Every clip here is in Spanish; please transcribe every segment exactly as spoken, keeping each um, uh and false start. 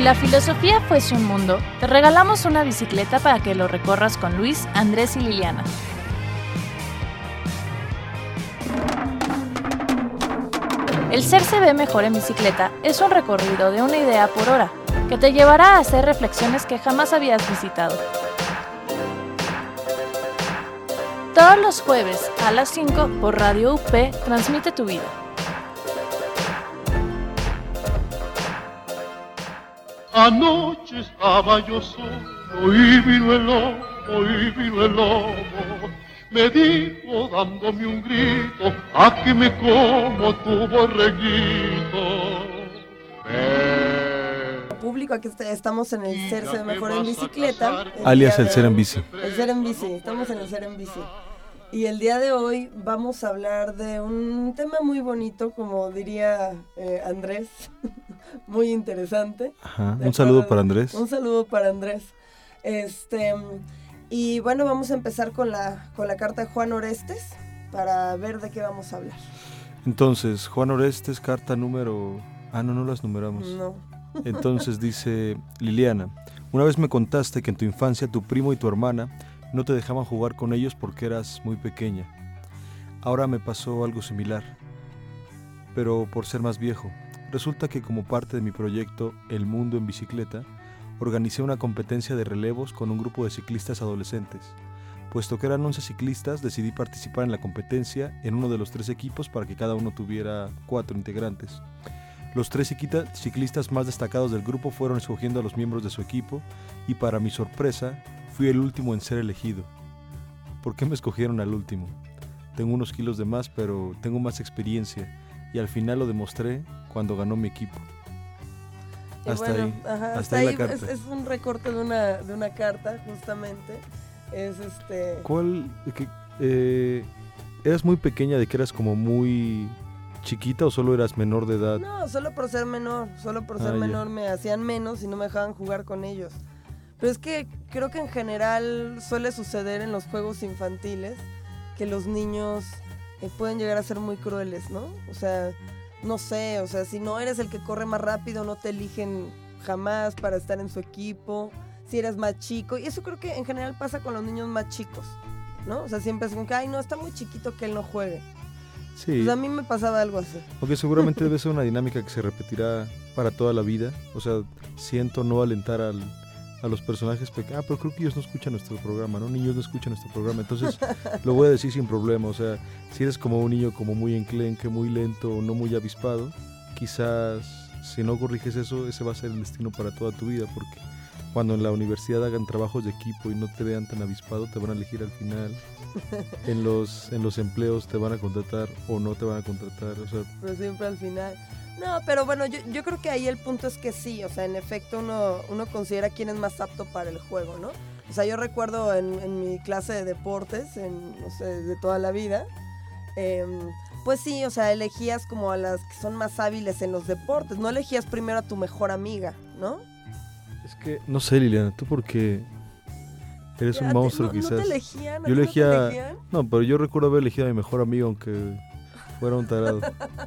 la filosofía fuese un mundo, te regalamos una bicicleta para que lo recorras con Luis, Andrés y Liliana. El ser se ve mejor en bicicleta es un recorrido de una idea por hora, que te llevará a hacer reflexiones que jamás habías visitado. Todos los jueves a las cinco por Radio U P transmite tu vida. Anoche estaba yo solo y vino el lobo, y vino el lobo. Me dijo dándome un grito, a que me como tu borreguito. Eh. Público, aquí estamos en el Ser se ve mejor en bicicleta. El Alias el Ser en bici. El Ser en bici, estamos en el Ser en bici. Y el día de hoy vamos a hablar de un tema muy bonito, como diría eh, Andrés, muy interesante. Ajá, un saludo para Andrés. Un saludo para Andrés. Este, y bueno, vamos a empezar con la, con la carta de Juan Orestes para ver de qué vamos a hablar. Entonces, Juan Orestes, carta número... Ah, no, no las numeramos. No. Entonces dice Liliana, una vez me contaste que en tu infancia tu primo y tu hermana no te dejaban jugar con ellos porque eras muy pequeña. Ahora me pasó algo similar, pero por ser más viejo. Resulta que como parte de mi proyecto El Mundo en Bicicleta, organicé una competencia de relevos con un grupo de ciclistas adolescentes. Puesto que eran once ciclistas, decidí participar en la competencia en uno de los tres equipos para que cada uno tuviera cuatro integrantes. Los tres ciclistas más destacados del grupo fueron escogiendo a los miembros de su equipo y para mi sorpresa, fui el último en ser elegido. ¿Por qué me escogieron al último? Tengo unos kilos de más, pero tengo más experiencia y al final lo demostré cuando ganó mi equipo. Y hasta bueno, ahí, ajá, hasta, hasta ahí ahí la carta. Es, es un recorte de una, de una carta, justamente. Es este... ¿Cuál? Que, eh, ¿Eras muy pequeña de que eras como muy chiquita o solo eras menor de edad? No, solo por ser menor, solo por ser ah, menor ya. me hacían menos y no me dejaban jugar con ellos. Pero es que creo que en general suele suceder en los juegos infantiles que los niños eh, pueden llegar a ser muy crueles, ¿no? O sea, no sé, o sea, si no eres el que corre más rápido, no te eligen jamás para estar en su equipo, si eres más chico, y eso creo que en general pasa con los niños más chicos, ¿no? O sea, siempre es como que, ay, no, está muy chiquito que él no juegue. Sí. Pues a mí me pasaba algo así. Porque seguramente debe ser una dinámica que se repetirá para toda la vida. O sea, siento no alentar al... a los personajes pequeños, ah, pero creo que ellos no escuchan nuestro programa, ¿no? Niños no escuchan nuestro programa, entonces lo voy a decir sin problema, o sea, si eres como un niño como muy enclenque, muy lento, no muy avispado, quizás si no corriges eso, ese va a ser el destino para toda tu vida, porque cuando en la universidad hagan trabajos de equipo y no te vean tan avispado, te van a elegir al final, en los, en los empleos te van a contratar o no te van a contratar, o sea... Pero siempre al final... No, pero bueno, yo, yo creo que ahí el punto es que sí, o sea, en efecto uno, uno considera quién es más apto para el juego, ¿no? O sea, yo recuerdo en, en mi clase de deportes, en, no sé, de toda la vida, eh, pues sí, o sea, elegías como a las que son más hábiles en los deportes, no elegías primero a tu mejor amiga, ¿no? Es que, no sé, Liliana, tú porque eres Ya un te- monstruo no, quizás. ¿No te elegían? ¿A Yo ti elegía, no te elegían? no, pero yo recuerdo haber elegido a mi mejor amigo aunque fuera un tarado.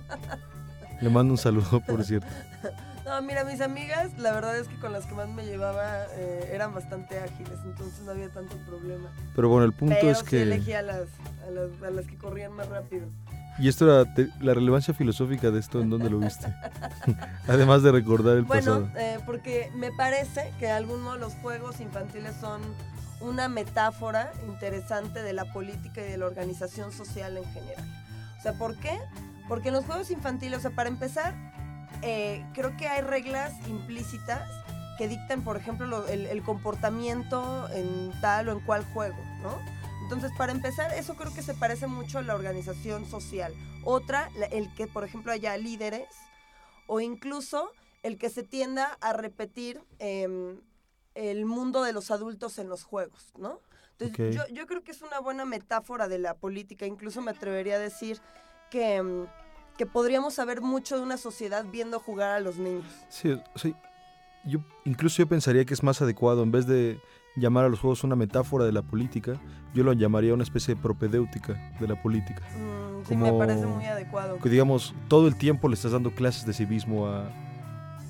Le mando un saludo, por cierto. No, mira, mis amigas, la verdad es que con las que más me llevaba eh, eran bastante ágiles, entonces no había tanto problema. Pero bueno, el punto Pero es sí que... elegí a las, a, las, a las que corrían más rápido. Y esto era te- la relevancia filosófica de esto, ¿en dónde lo viste? Además de recordar el Bueno, pasado. eh, porque me parece que algunos de los juegos infantiles son una metáfora interesante de la política y de la organización social en general. O sea, ¿por qué? Porque en los juegos infantiles, o sea, para empezar, eh, creo que hay reglas implícitas que dictan, por ejemplo, lo, el, el comportamiento en tal o en cual juego, ¿no? Entonces, para empezar, eso creo que se parece mucho a la organización social. Otra, la, el que, por ejemplo, haya líderes o incluso el que se tienda a repetir eh, el mundo de los adultos en los juegos, ¿no? Entonces, Okay. yo, yo creo que es una buena metáfora de la política. Incluso me atrevería a decir que, que podríamos saber mucho de una sociedad viendo jugar a los niños. Sí, o sea, yo, incluso yo pensaría que es más adecuado, en vez de llamar a los juegos una metáfora de la política, yo lo llamaría una especie de propedéutica de la política. Mm, sí, Como me parece muy adecuado. Que digamos, todo el tiempo le estás dando clases de civismo a...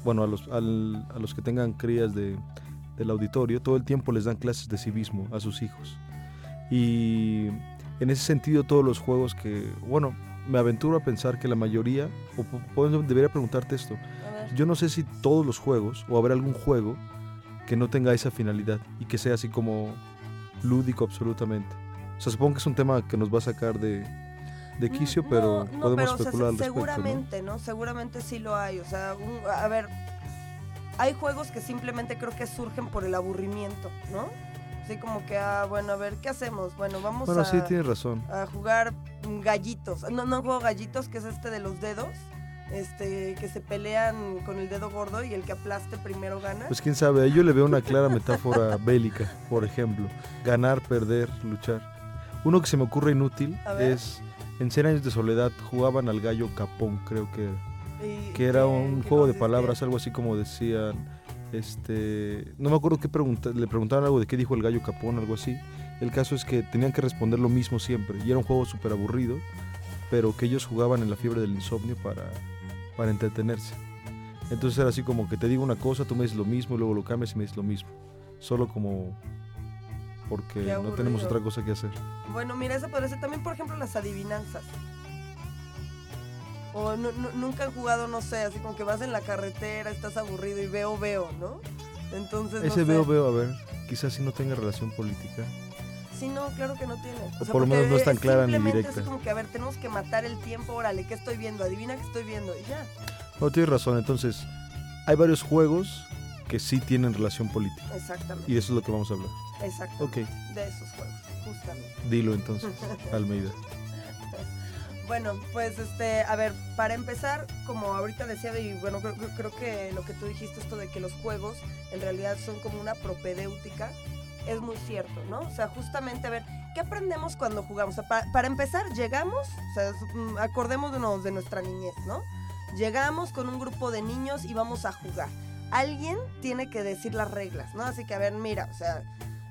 bueno, a los, al, a los que tengan crías de, del auditorio, todo el tiempo les dan clases de civismo a sus hijos. Y en ese sentido todos los juegos que, bueno, me aventuro a pensar que la mayoría, o po- debería preguntarte esto, yo no sé si todos los juegos, o habrá algún juego que no tenga esa finalidad y que sea así como lúdico absolutamente. O sea, supongo que es un tema que nos va a sacar de, de quicio, No, pero no, podemos pero, o sea, especular al respecto, seguramente, ¿no? Seguramente sí lo hay. O sea, un- a ver, hay juegos que simplemente creo que surgen por el aburrimiento, ¿no? Así como que, ah, bueno, a ver, ¿qué hacemos? Bueno, vamos Bueno, a, sí, tienes razón. a jugar mm, gallitos. No, no juego gallitos, que es este de los dedos, este, que se pelean con el dedo gordo y el que aplaste primero gana. Pues quién sabe, ahí yo le veo una clara metáfora bélica, por ejemplo. Ganar, perder, luchar. Uno que se me ocurre inútil A ver. es, en Cien años de soledad jugaban al gallo capón, creo que era. Y- Que era ¿qué- un qué juego de consistía? palabras, algo así como decían, este, no me acuerdo qué pregunta, le preguntaban algo de qué dijo el gallo capón, algo así. El caso es que tenían que responder lo mismo siempre, y era un juego súper aburrido, pero que ellos jugaban en la fiebre del insomnio para, para entretenerse. Entonces era así como que te digo una cosa, tú me dices lo mismo, y luego lo cambias y me dices lo mismo. Solo como porque Qué no tenemos aburrido. otra cosa que hacer. Bueno, mira, eso podría ser también, por ejemplo, las adivinanzas. O nu- nu- nunca han jugado, no sé, así como que vas en la carretera, estás aburrido y veo, veo, ¿no? Entonces, Ese no veo, sé. veo, a ver, quizás sí no tenga relación política. Sí, no, claro que no tiene. O por lo menos porque no es tan clara ni simplemente directa. Es como que, a ver, tenemos que matar el tiempo, órale, ¿qué estoy viendo? Adivina qué estoy viendo y ya. No, tienes razón, entonces hay varios juegos que sí tienen relación política. Exactamente. Y de eso es lo que vamos a hablar. Exactamente. Ok, De esos juegos, justamente. dilo entonces, Almeida. Bueno, pues este, a ver, para empezar, como ahorita decía, y bueno, creo, creo que lo que tú dijiste, esto de que los juegos en realidad son como una propedéutica, es muy cierto, ¿no? O sea, justamente, a ver, ¿qué aprendemos cuando jugamos? O sea, para, para empezar, llegamos, o sea, mm, acordémonos de nuestra niñez, ¿no? Llegamos con un grupo de niños y vamos a jugar. Alguien tiene que decir las reglas, ¿no? Así que, a ver, mira, o sea,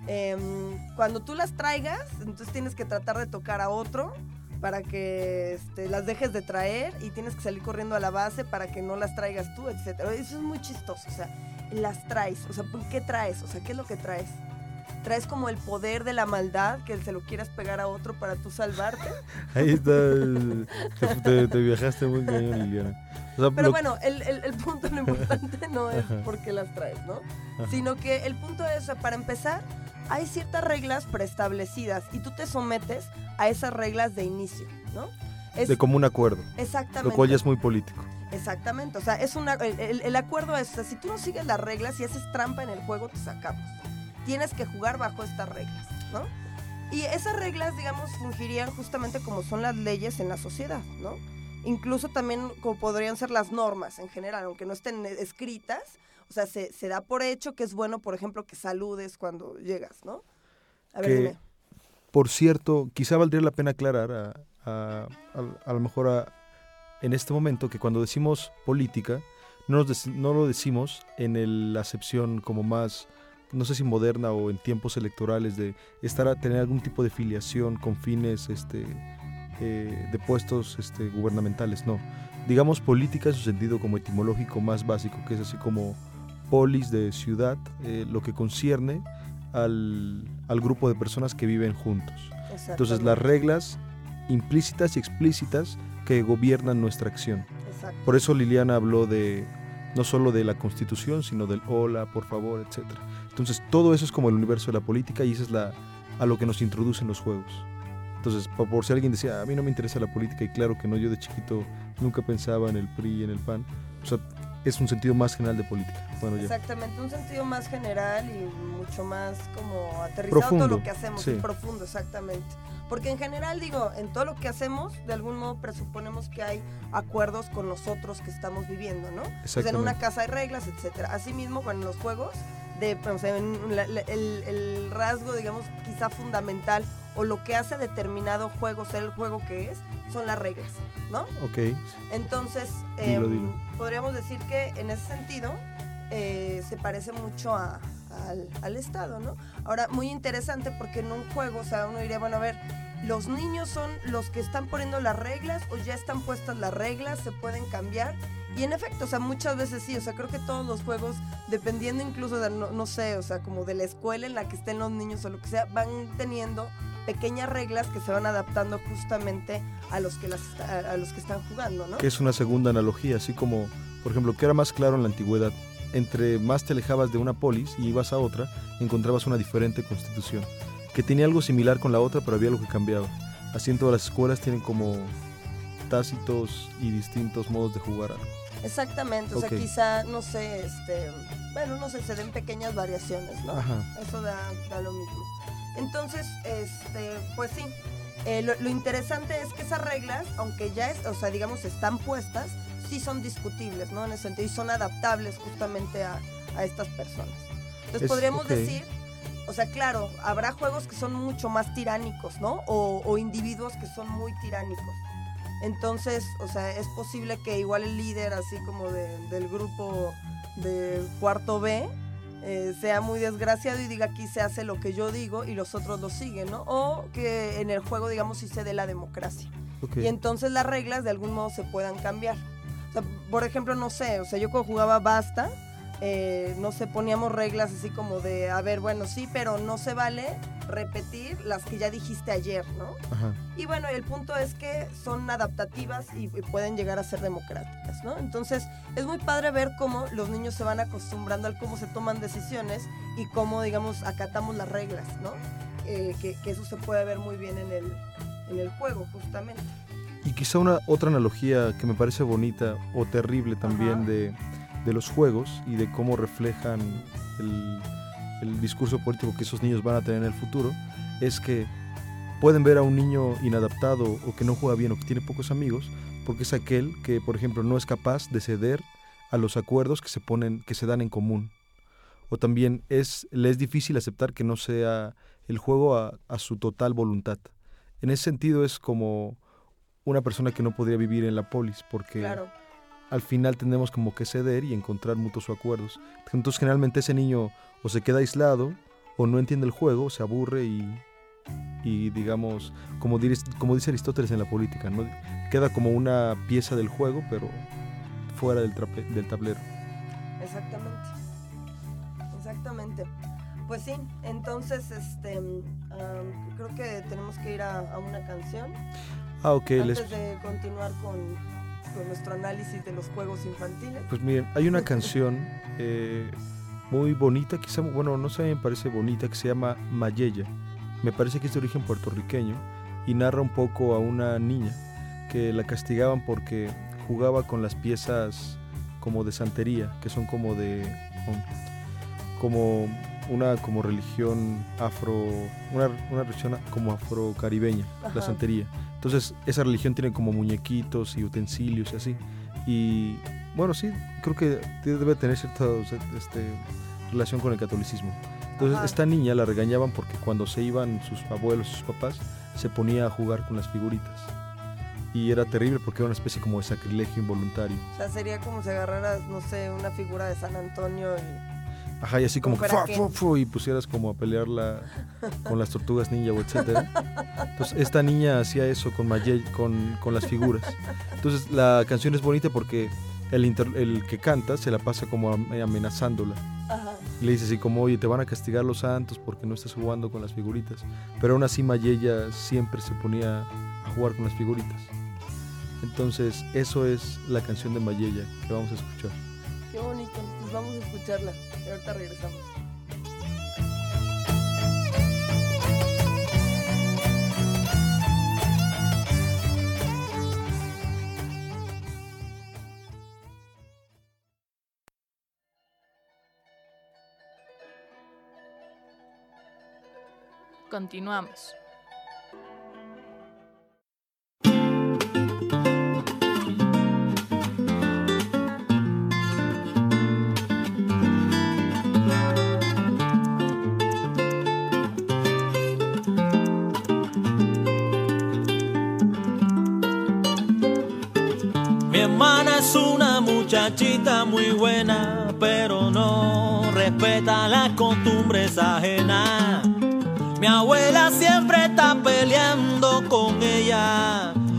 em, cuando tú las traigas, entonces tienes que tratar de tocar a otro para que este, las dejes de traer y tienes que salir corriendo a la base para que no las traigas tú, etcétera. Eso es muy chistoso, o sea, las traes, o sea, ¿qué traes? O sea, ¿qué es lo que traes? ¿Traes como el poder de la maldad que se lo quieras pegar a otro para tú salvarte? Ahí está, te, te- te viajaste muy cañón, Liliana. O sea, Pero lo- bueno, el, el, el punto, lo importante no es Ajá. por qué las traes, ¿no? Ajá. Sino que el punto es, o sea, para empezar, hay ciertas reglas preestablecidas y tú te sometes a esas reglas de inicio, ¿no? Es, de común acuerdo, exactamente. lo cual ya es muy político. Exactamente, o sea, es una, el, el- el acuerdo es, o sea, si tú no sigues las reglas y haces trampa en el juego, te sacamos. Tienes que jugar bajo estas reglas, ¿no? Y esas reglas, digamos, fungirían justamente como son las leyes en la sociedad, ¿no? Incluso también como podrían ser las normas en general, aunque no estén escritas, o sea, se, se da por hecho que es bueno, por ejemplo, que saludes cuando llegas, ¿no? A ver, Que- dime. Por cierto, quizá valdría la pena aclarar a, a, a, a lo mejor a, en este momento que cuando decimos política, no, nos dec- no lo decimos en el- la acepción como más, no sé si moderna o en tiempos electorales de estar a tener algún tipo de filiación con fines este, eh, de puestos este, gubernamentales, no. Digamos política en su sentido como etimológico más básico, que es así como polis de ciudad, eh, lo que concierne al, al grupo de personas que viven juntos. Entonces las reglas implícitas y explícitas que gobiernan nuestra acción. Exacto. Por eso Liliana habló de no solo de la Constitución, sino del hola, por favor, etcétera. Entonces todo eso es como el universo de la política y eso es la, a lo que nos introducen los juegos. Entonces, por, por si alguien decía, a mí no me interesa la política, y claro que no, yo de chiquito nunca pensaba en el P R I y en el P A N, o sea, es un sentido más general de política. Bueno, ya. Exactamente, un sentido más general y mucho más como aterrizado Profundo, todo lo que hacemos, sí. y profundo, exactamente. Porque en general, digo, en todo lo que hacemos, de algún modo presuponemos que hay acuerdos con los otros que estamos viviendo, ¿no? O sea, en una Exactamente. casa hay reglas, etcétera. Asimismo, bueno, en los juegos, de, o sea, en la- la- el, el rasgo, digamos, quizá fundamental, o lo que hace determinado juego ser el juego que es, son las reglas, ¿no? Ok, Entonces, Dilo, em, dilo. podríamos decir que en ese sentido eh, se parece mucho a- al, al Estado, ¿no? Ahora, muy interesante porque en un juego, o sea, uno diría, bueno, a ver, ¿los niños son los que están poniendo las reglas o ya están puestas las reglas, se pueden cambiar? Y en efecto, o sea, muchas veces sí, o sea, creo que todos los juegos, dependiendo incluso de, no, no sé, o sea, como de la escuela en la que estén los niños o lo que sea, van teniendo pequeñas reglas que se van adaptando justamente a los que, las, a, a los que están jugando, ¿no? Que es una segunda analogía, así como, por ejemplo, que era más claro en la antigüedad. Entre más te alejabas de una polis y ibas a otra, encontrabas una diferente constitución, que tenía algo similar con la otra, pero había algo que cambiaba. Así en todas las escuelas tienen como tácitos y distintos modos de jugar algo. Exactamente, o okay. sea, quizá, no sé, este, bueno, no sé, se den pequeñas variaciones, ¿no? Ajá. Eso da, da lo mismo. Entonces, este, pues sí, eh, lo, lo interesante es que esas reglas, aunque ya, es, o sea, digamos, están puestas, sí son discutibles, ¿no? En ese sentido, y son adaptables justamente a, a estas personas. Entonces, es, podríamos okay. decir, o sea, claro, habrá juegos que son mucho más tiránicos, ¿no? O, o individuos que son muy tiránicos. Entonces, o sea, es posible que igual el líder, así como de, del grupo de cuarto B, eh, sea muy desgraciado y diga aquí se hace lo que yo digo y los otros lo siguen, ¿no? O que en el juego, digamos, sí se dé la democracia. Okay. Y entonces las reglas de algún modo se puedan cambiar. O sea, por ejemplo, no sé, o sea, yo cuando jugaba Basta, eh, no sé, poníamos reglas así como de, a ver, bueno, sí, pero no se vale repetir las que ya dijiste ayer, ¿no? Ajá. Y bueno, el punto es que son adaptativas y, y pueden llegar a ser democráticas, ¿no? Entonces, es muy padre ver cómo los niños se van acostumbrando al cómo se toman decisiones y cómo, digamos, acatamos las reglas, ¿no? Eh, que, que eso se puede ver muy bien en el, en el juego, justamente. Y quizá una otra analogía que me parece bonita o terrible también de, de los juegos y de cómo reflejan el, el discurso político que esos niños van a tener en el futuro, es que pueden ver a un niño inadaptado o que no juega bien o que tiene pocos amigos, porque es aquel que, por ejemplo, no es capaz de ceder a los acuerdos que se ponen, que se dan en común. O también es, le es difícil aceptar que no sea el juego a, a su total voluntad. En ese sentido es como una persona que no podría vivir en la polis, porque claro. al final tenemos como que ceder y encontrar mutuos acuerdos. Entonces generalmente ese niño o se queda aislado o no entiende el juego, se aburre y, y digamos, como, dir, como dice Aristóteles en la política, ¿no? Queda como una pieza del juego, pero fuera del, trape, del tablero. Exactamente, exactamente. Pues sí, entonces este, um, creo que tenemos que ir a, a una canción. Ah, ok. Antes Les... de continuar con, con nuestro análisis de los juegos infantiles. Pues miren, hay una canción eh, muy bonita, quizá, bueno, no sé, me parece bonita, que se llama Mayella. Me parece que es de origen puertorriqueño y narra un poco a una niña que la castigaban porque jugaba con las piezas como de santería, que son como de... como una como religión afro... una, una religión como afrocaribeña, Ajá. la santería. Entonces, esa religión tiene como muñequitos y utensilios y así. Y, bueno, sí, creo que debe tener cierta este, relación con el catolicismo. Entonces, Ajá. esta niña la regañaban porque cuando se iban sus abuelos y sus papás, se ponía a jugar con las figuritas. Y era terrible porque era una especie como de sacrilegio involuntario. O sea, sería como si agarraras, no sé, una figura de San Antonio y... Ajá, y así como que fu, fu, fu, y pusieras como a pelearla con las tortugas ninja o etcétera. Entonces esta niña hacía eso con, Mayell, con, con las figuras. Entonces la canción es bonita porque el, inter, el que canta se la pasa como amenazándola. Ajá. Y le dice así como, oye, te van a castigar los santos porque no estás jugando con las figuritas. Pero aún así Mayella siempre se ponía a jugar con las figuritas. Entonces eso es la canción de Mayella que vamos a escuchar. Qué bonito, pues vamos a escucharla y ahorita regresamos. Continuamos. Mi hermana es una muchachita muy buena, pero no respeta las costumbres ajenas. Mi abuela siempre está peleando con ella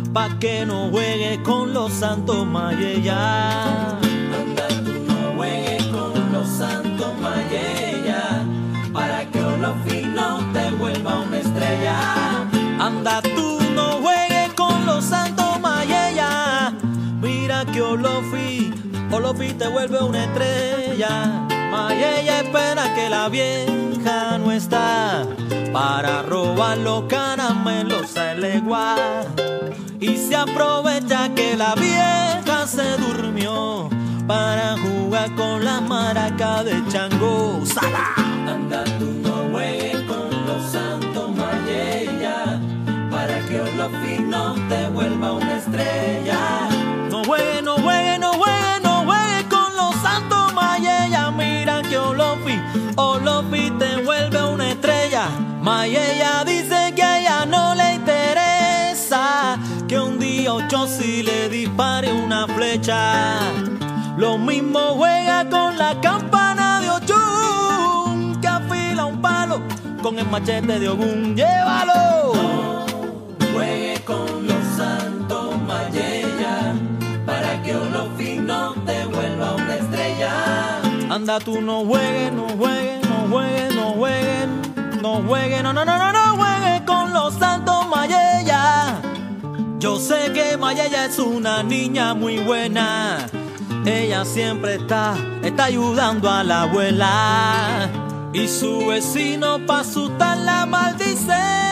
pa' que no juegue con los santos Mayella. Anda, tú no juegues con los santos Mayella, para que Olofi no te vuelva una estrella. Anda, tú no juegues con los santos Mayella, mira que Olofi, Olofi te vuelve una estrella. Mayella espera que la vieja no está para robar los caramelos a legua, y se aprovecha que la vieja se durmió para jugar con la maraca de Chango. ¡Sala! Anda, tú no juegues con los santos Mayella, para que Olofi no te vuelva una estrella. No juegue, no juegue, no juegue, no juegue con los santos Mayella, mira que Olofi, Olofi te vuelve una estrella. Mayella dice que a ella no le interesa que un día Ocho sí le dispare una flecha. Lo mismo juega con la campana de Ochun, que afila un palo con el machete de Ogún. ¡Llévalo! No juegue con los santos Mayella, para que Olofi no te vuelva una estrella. Anda, tú no juegues, no juegues, no juegues, no juegues, no juegues, no, no, no, no, no juegues con los santos Mayella. Yo sé que Mayella es una niña muy buena, ella siempre está, está ayudando a la abuela, y su vecino pa' asustarla maldice.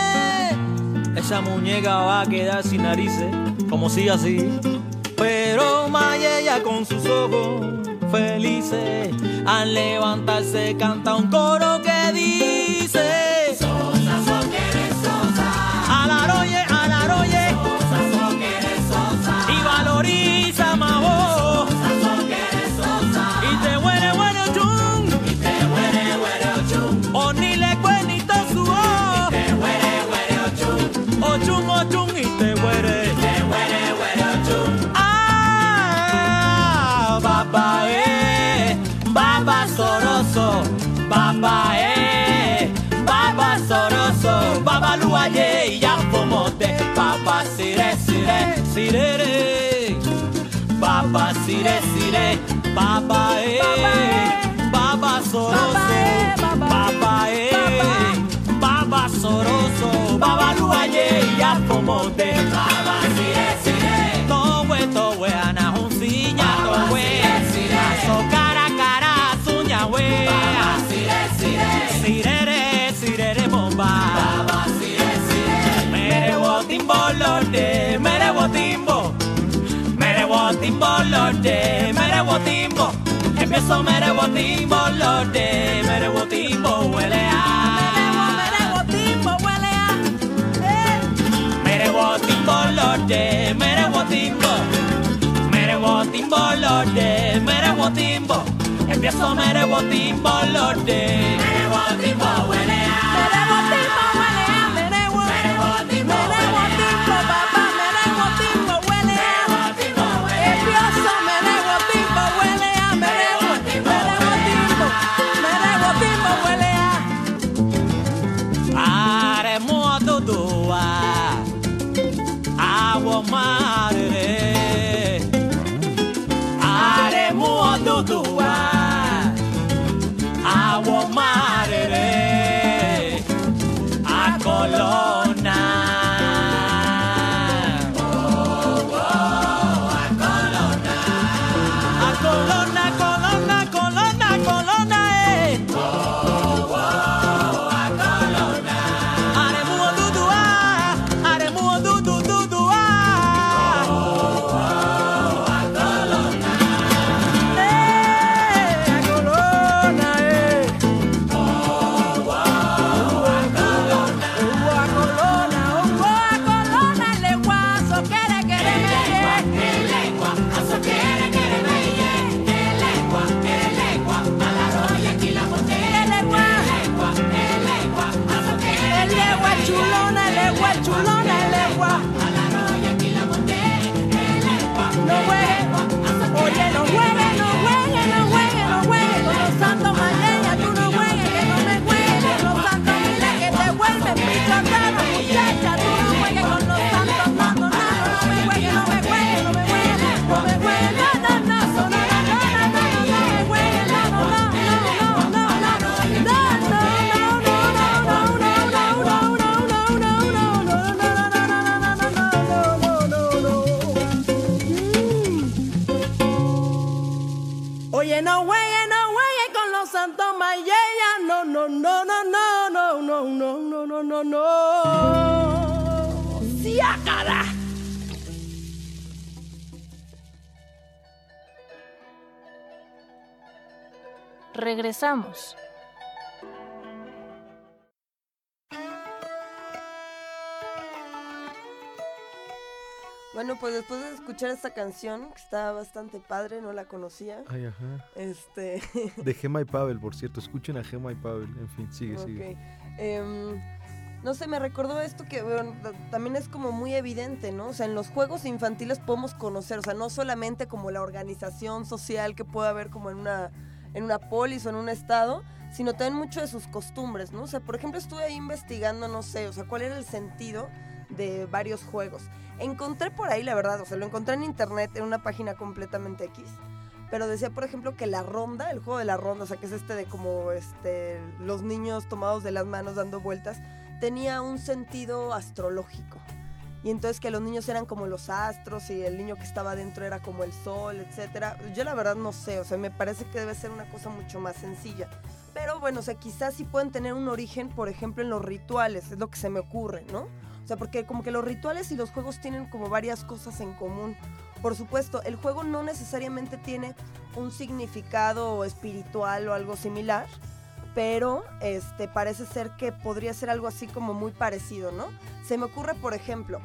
Esa muñeca va a quedar sin narices, como sigue así. Pero Mayella con sus ojos felices, al levantarse canta un coro que dice: Sosa, so que eres Sosa, alaroye, alaroye, Sosa, so que eres Sosa, y valoriza más vos, Sosa, so que eres Sosa, y te huele, huele Ochun, y te huele, huele Ochun, o ni le cuenito su voz, y te huele, huele Ochun, Ochun, Ochun, y te huele, y te huele, huele Ochun. Ah, papá, eh, Baba Soroso, Baba, eh, Baba Soroso, Baba Luaye, ya pomote, Baba Sire, Sire, Sirere, Baba Sire, Sire, Baba, eh, Baba Soroso, Baba, eh, Baba Soroso, Baba Luaye, ya pomote, Baba Sire, Sire, Towe, Towe, Ana Junciña, Towe, Aso cara, cara, suña, we, Baba Sire, Sire, Sirere, Sirere, bomba, Baba Sire, Sire, Mere botimbo, lorde, mere botimbo, mere botimbo, lorde, mere botimbo, empiezo mere botimbo, lorde, mere botimbo, huele a, mere botimbo, huele a, mere botimbo, lorde, mere botimbo, mere botimbo, lorde, mere botimbo, empiezo mere botimbo, lorde, mere botimbo, huele a, mere botimbo, huele a, mere botimbo, mere botimbo, papá, mere botimbo, huele a, empiezo mere botimbo, huele a, mere botimbo, mere botimbo, huele a, aremo dudua, agua madre, aremo dudua, agua madre, a Colona, oh, oh, a Colona, a Colona, Colona, Colona, Colona, eh, oh, oh, a Colona, aremo dudua, aremo dudu dudua, oh, oh, a Colona, eh, a Colona, eh, oh, oh, a Colona, oh, a Colona, oh, a Colona, el lenguazo quiere que le veye, el lengua, aso quiere que le veye, el lengua, el lengua, a la roya aquí la monté, el lengua, el lengua, aso quiere, el lengua chulona, el lengua chulona, el lengua, a la roya aquí la monté, el lengua, no juegue, oye, no juegue, no juegue, no juegue, no juegue con los santos Mayella, tú no juegues, que no me juegues, los santos Mayella que te vuelven pichotero, muchacha, tú no juegues con los santos, santos, santos, no me no, no, no. ¡Sí, cara! Regresamos. Bueno, pues después de escuchar esta canción, que está bastante padre, no la conocía. Ay, ajá. Este... De Gema y Pavel, por cierto, escuchen a Gema y Pavel, en fin, sigue, okay. sigue. Eh, no sé, me recordó esto que bueno, también es como muy evidente, ¿no? O sea, en los juegos infantiles podemos conocer, o sea, no solamente como la organización social que puede haber como en una, en una polis o en un estado, sino también mucho de sus costumbres, ¿no? O sea, por ejemplo, estuve ahí investigando, no sé, o sea, cuál era el sentido de varios juegos. Encontré por ahí, la verdad, o sea, lo encontré en internet, en una página completamente X, pero decía, por ejemplo, que la ronda, el juego de la ronda, o sea, que es este de como este, los niños tomados de las manos dando vueltas, tenía un sentido astrológico. Y entonces que los niños eran como los astros y el niño que estaba dentro era como el sol, etcétera. Yo la verdad no sé, o sea, me parece que debe ser una cosa mucho más sencilla. Pero bueno, o sea, quizás sí pueden tener un origen, por ejemplo, en los rituales, es lo que se me ocurre, ¿no? O sea, porque como que los rituales y los juegos tienen como varias cosas en común. Por supuesto, el juego no necesariamente tiene un significado espiritual o algo similar, pero este, parece ser que podría ser algo así como muy parecido, ¿no? Se me ocurre, por ejemplo,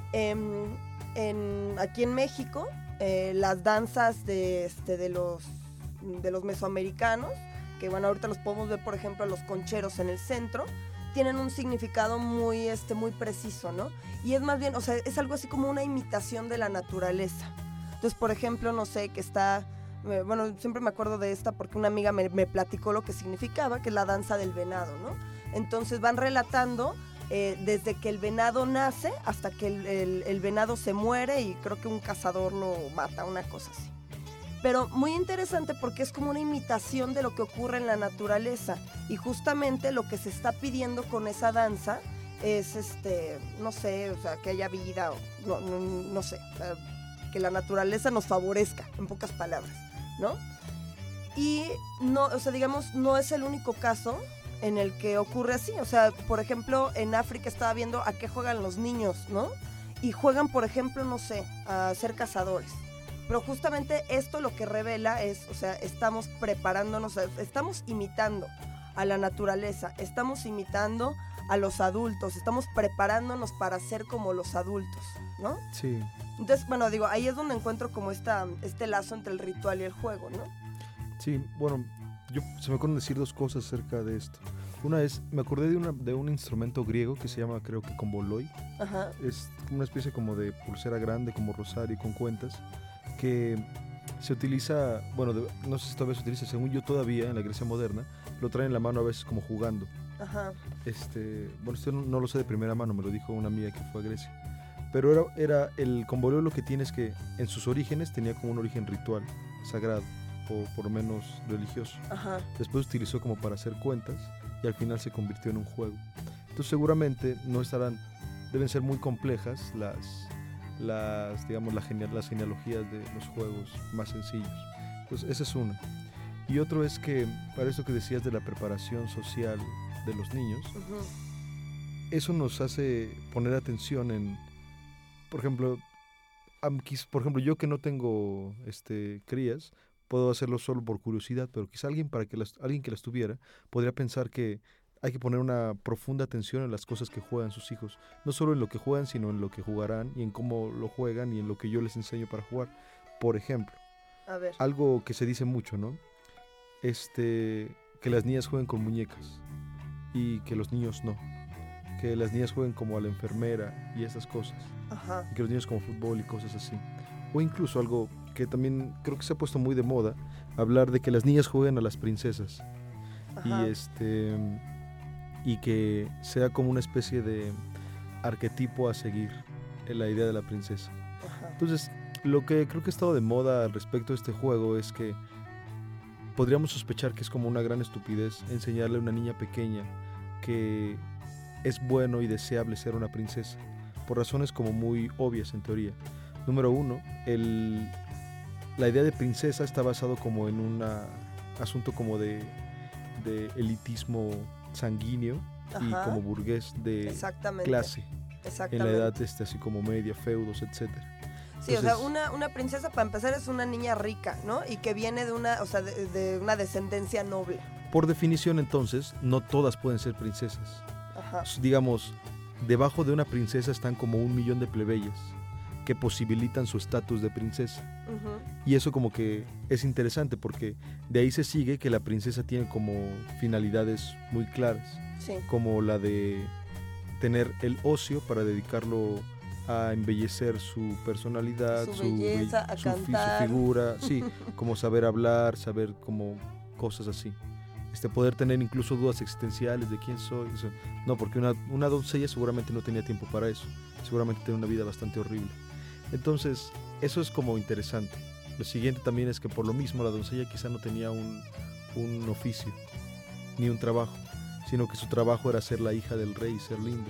en, en, aquí en México, eh, las danzas de, este, de, los, de los mesoamericanos, que bueno, ahorita los podemos ver, por ejemplo, los concheros en el centro, tienen un significado muy, este, muy preciso, ¿no? Y es más bien, o sea, es algo así como una imitación de la naturaleza. Entonces, por ejemplo, no sé, que está, eh, bueno, siempre me acuerdo de esta porque una amiga me, me platicó lo que significaba, que es la danza del venado, ¿no? Entonces van relatando eh, desde que el venado nace hasta que el, el, el venado se muere y creo que un cazador lo mata, una cosa así. Pero muy interesante porque es como una imitación de lo que ocurre en la naturaleza y justamente lo que se está pidiendo con esa danza es, este, no sé, o sea, que haya vida o no, no, no sé, o sea, que la naturaleza nos favorezca, en pocas palabras, ¿no? Y no, o sea, digamos, no es el único caso en el que ocurre así, o sea, por ejemplo, en África estaba viendo a qué juegan los niños, ¿no? Y juegan, por ejemplo, no sé, a ser cazadores. Pero justamente esto lo que revela es, o sea, estamos preparándonos, estamos imitando a la naturaleza, estamos imitando a los adultos, estamos preparándonos para ser como los adultos, ¿no? Sí. Entonces, bueno, digo, ahí es donde encuentro como esta, este lazo entre el ritual y el juego, ¿no? Sí, bueno, yo se me ocurren decir dos cosas acerca de esto. Una es, me acordé de, una, de un instrumento griego que se llama, creo que comboloi. Ajá. Es una especie como de pulsera grande, como rosario con cuentas, que se utiliza, bueno, de, no sé si todavía se utiliza, según yo todavía en la Grecia moderna, lo traen en la mano a veces como jugando. Ajá. Este, bueno, esto no, no lo sé de primera mano, me lo dijo una amiga que fue a Grecia. Pero era, era el combolio, lo que tiene es que en sus orígenes tenía como un origen ritual, sagrado, o por lo menos religioso. Ajá. Después utilizó como para hacer cuentas y al final se convirtió en un juego. Entonces seguramente no estarán, deben ser muy complejas las... las, digamos, la genial, las genealogías de los juegos más sencillos. Entonces, esa es una. Y otro es que, para esto que decías de la preparación social de los niños, Uh-huh. eso nos hace poner atención en, por ejemplo, por ejemplo, yo que no tengo este, crías, puedo hacerlo solo por curiosidad, pero quizá alguien, para que las, alguien que las tuviera podría pensar que hay que poner una profunda atención en las cosas que juegan sus hijos. No solo en lo que juegan, sino en lo que jugarán y en cómo lo juegan y en lo que yo les enseño para jugar. Por ejemplo, A ver. algo que se dice mucho, ¿no? Este, que las niñas jueguen con muñecas y que los niños no. Que las niñas jueguen como a la enfermera y esas cosas. Ajá. Y que los niños como fútbol y cosas así. O incluso algo que también creo que se ha puesto muy de moda, hablar de que las niñas jueguen a las princesas. Ajá. Y este... y que sea como una especie de arquetipo a seguir en la idea de la princesa. Ajá. Entonces, lo que creo que ha estado de moda al respecto de este juego es que podríamos sospechar que es como una gran estupidez enseñarle a una niña pequeña que es bueno y deseable ser una princesa, por razones como muy obvias en teoría. Número uno, el, la idea de princesa está basado como en un asunto como de, de elitismo sanguíneo y Ajá. como burgués de Exactamente. clase, en Exactamente. la edad este, así como media, feudos, etcétera. Sí, o sea, Entonces- una, una princesa para empezar es una niña rica, ¿no? Y que viene de una, o sea, de, de una descendencia noble. Por definición, entonces, no todas pueden ser princesas. Ajá. Digamos, debajo de una princesa están como un millón de plebeyas que posibilitan su estatus de princesa. Ujú. Y eso como que es interesante porque de ahí se sigue que la princesa tiene como finalidades muy claras, Sí. como la de tener el ocio para dedicarlo a embellecer su personalidad, Su be- belleza, a su, fi- su cantar. figura, sí, como saber hablar, saber como cosas así. Este, poder tener incluso dudas existenciales de quién soy. Eso. No, porque una, una doncella seguramente no tenía tiempo para eso. Seguramente tenía una vida bastante horrible. Entonces, eso es como interesante. Lo siguiente también es que por lo mismo la doncella quizá no tenía un, un oficio, ni un trabajo, sino que su trabajo era ser la hija del rey, ser linda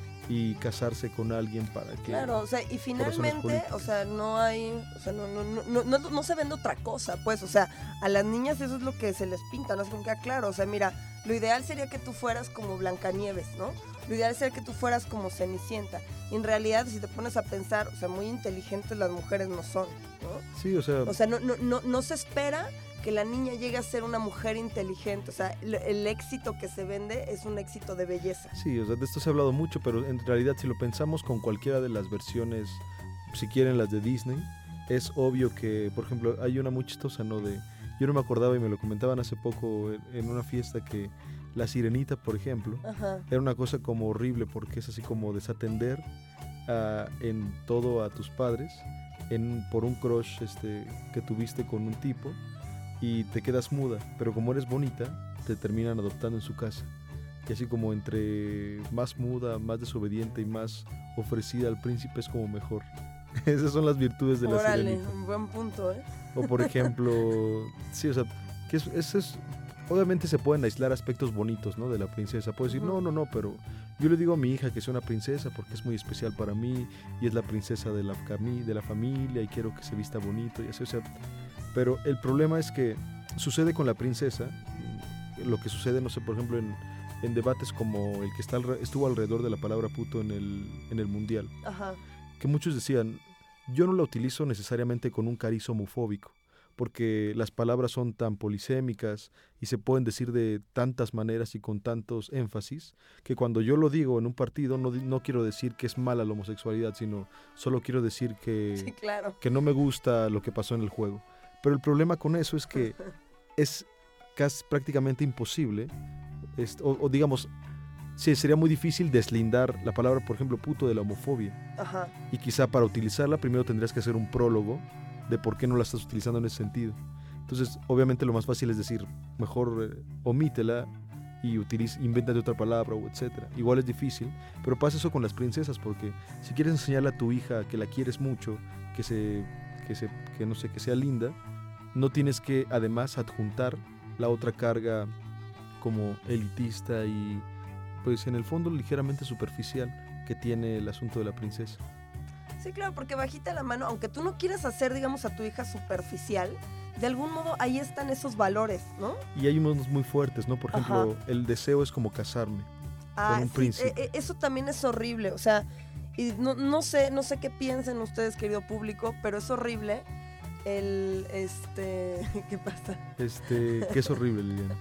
y casarse con alguien para que... Claro, o sea, y razones finalmente, políticas. o sea, no hay, o sea, no, no, no, no, no, no se vende otra cosa, pues, o sea, a las niñas eso es lo que se les pinta, ¿no? Es como que, ah, claro, o sea, mira, lo ideal sería que tú fueras como Blancanieves, ¿no? Lo ideal sería que tú fueras como Cenicienta. Y en realidad, si te pones a pensar, o sea, muy inteligentes las mujeres no son, ¿no? Sí, o sea, O sea, no, no, no, no se espera que la niña llegue a ser una mujer inteligente, o sea, el, el éxito que se vende es un éxito de belleza. sí, o sea, de esto se ha hablado mucho, pero en realidad si lo pensamos con cualquiera de las versiones, si quieren las de Disney, es obvio que, por ejemplo, hay una muy chistosa, ¿no? De, yo no me acordaba y me lo comentaban hace poco en, en una fiesta que la sirenita, por ejemplo, Ajá. era una cosa como horrible porque es así como desatender a- en todo a tus padres en, por un crush este, que tuviste con un tipo y te quedas muda, pero como eres bonita, te terminan adoptando en su casa. Y así como entre más muda, más desobediente y más ofrecida al príncipe es como mejor. Esas son las virtudes de la Órale, sirenita. un buen punto, ¿eh? O por ejemplo, sí, o sea, que es, es- es- obviamente se pueden aislar aspectos bonitos, ¿no? De la princesa. Puedo decir, Ujú. no, no, no, pero yo le digo a mi hija que sea una princesa porque es muy especial para mí y es la princesa de la, cami- de la familia y quiero que se vista bonito y así, o sea. Pero el problema es que sucede con la princesa, mm, lo que sucede, no sé, por ejemplo, en, en debates como el que está alre- estuvo alrededor de la palabra puto en el, en el mundial, Ajá. que muchos decían, yo no la utilizo necesariamente con un cariz homofóbico, porque las palabras son tan polisémicas y se pueden decir de tantas maneras y con tantos énfasis, que cuando yo lo digo en un partido no, di- no quiero decir que es mala la homosexualidad, sino solo quiero decir que, Sí, claro. que no me gusta lo que pasó en el juego. Pero el problema con eso es que es casi prácticamente imposible, es- o, o digamos, sí, sería muy difícil deslindar la palabra, por ejemplo, puto de la homofobia. Ajá. Y quizá para utilizarla primero tendrías que hacer un prólogo de por qué no la estás utilizando en ese sentido. Entonces, obviamente lo más fácil es decir, mejor eh, omítela y utiliza, invéntate otra palabra o etcétera. Igual es difícil, pero pasa eso con las princesas porque si quieres enseñarle a tu hija que la quieres mucho, que se que se que no sé, que sea linda, no tienes que además adjuntar la otra carga como elitista y pues en el fondo ligeramente superficial que tiene el asunto de la princesa. Sí, claro, porque bajita la mano, aunque tú no quieras hacer, digamos, a tu hija superficial, de algún modo ahí están esos valores, ¿no? Y hay unos muy fuertes, ¿no? Por ejemplo, Ajá. el deseo es como casarme. Ah, un sí, príncipe. eh, eh, eso también es horrible, o sea, y no, no sé, no sé qué piensen ustedes, querido público, pero es horrible el, este, ¿qué pasa? Este, que es horrible, Liliana.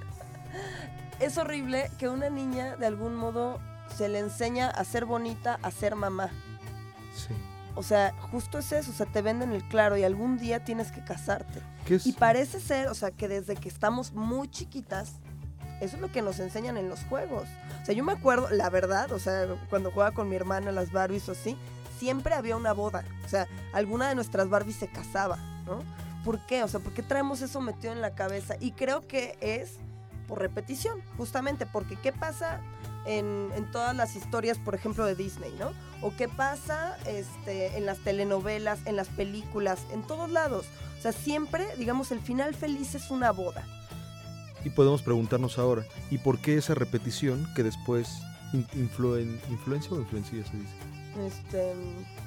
Es horrible que una niña de algún modo se le enseña a ser bonita, a ser mamá. Sí. O sea, justo es eso, o sea, te venden el claro y algún día tienes que casarte. ¿Qué es? Y parece ser, o sea, que desde que estamos muy chiquitas, eso es lo que nos enseñan en los juegos. O sea, yo me acuerdo, la verdad, o sea, cuando jugaba con mi hermana las Barbies o así, siempre había una boda. O sea, alguna de nuestras Barbies se casaba, ¿no? ¿Por qué? O sea, ¿por qué traemos eso metido en la cabeza? Y creo que es por repetición, justamente, porque ¿qué pasa en, en todas las historias, por ejemplo, de Disney, ¿no? O qué pasa este, en las telenovelas, en las películas, en todos lados. O sea, siempre, digamos, el final feliz es una boda. Y podemos preguntarnos ahora, ¿y por qué esa repetición que después in- influen- influencia o influencia se dice? Este,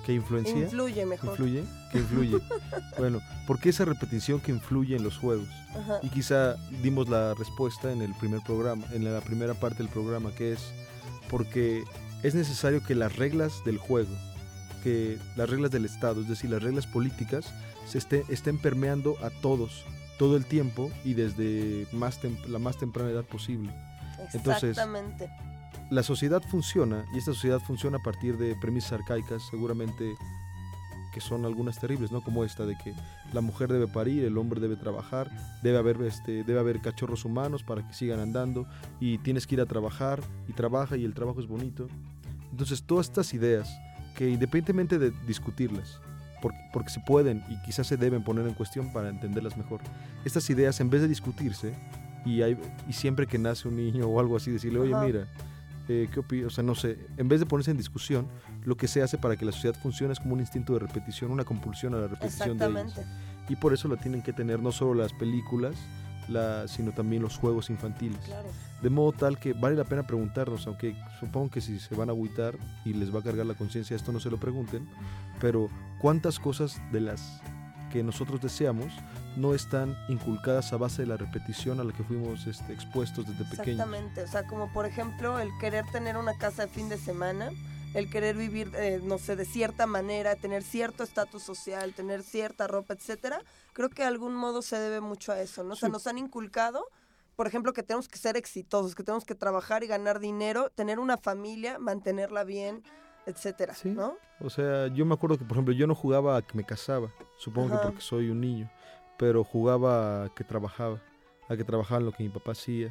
¿Que influencia? Influye mejor. ¿Influye? Que influye. Bueno, ¿por qué esa repetición que influye en los juegos? Ajá. Y quizá dimos la respuesta en el primer programa, en la primera parte del programa, que es porque es necesario que las reglas del juego, que las reglas del Estado, es decir, las reglas políticas, se esté, estén permeando a todos, todo el tiempo y desde más tem- la más temprana edad posible. Entonces, Exactamente. la sociedad funciona, y esta sociedad funciona a partir de premisas arcaicas, seguramente que son algunas terribles, ¿no? Como esta de que la mujer debe parir, el hombre debe trabajar, debe haber, este, debe haber cachorros humanos para que sigan andando, y tienes que ir a trabajar, y trabaja, y el trabajo es bonito. Entonces, todas estas ideas, que independientemente de discutirlas, porque, porque se pueden y quizás se deben poner en cuestión para entenderlas mejor, estas ideas, en vez de discutirse, y, hay, y siempre que nace un niño o algo así, decirle, oye, Ajá. mira, Eh, ¿qué opinas? O sea, no sé, en vez de ponerse en discusión, lo que se hace para que la sociedad funcione es como un instinto de repetición, una compulsión a la repetición de ellos. Exactamente. Y por eso la tienen que tener no solo las películas, la, sino también los juegos infantiles. Claro. De modo tal que vale la pena preguntarnos, aunque supongo que si se van a agüitar y les va a cargar la conciencia, esto no se lo pregunten, pero ¿cuántas cosas de las que nosotros deseamos no están inculcadas a base de la repetición a la que fuimos este, expuestos desde pequeños? Exactamente, o sea, como por ejemplo el querer tener una casa de fin de semana, el querer vivir, eh, no sé, de cierta manera, tener cierto estatus social, tener cierta ropa, etcétera, creo que de algún modo se debe mucho a eso, ¿no? O sea, Sí. nos han inculcado, por ejemplo, que tenemos que ser exitosos, que tenemos que trabajar y ganar dinero, tener una familia, mantenerla bien, etcétera, Sí. ¿no? O sea, yo me acuerdo que, por ejemplo, yo no jugaba a que me casaba, supongo Ajá. que porque soy un niño, pero jugaba a que trabajaba, a que trabajaba en lo que mi papá hacía,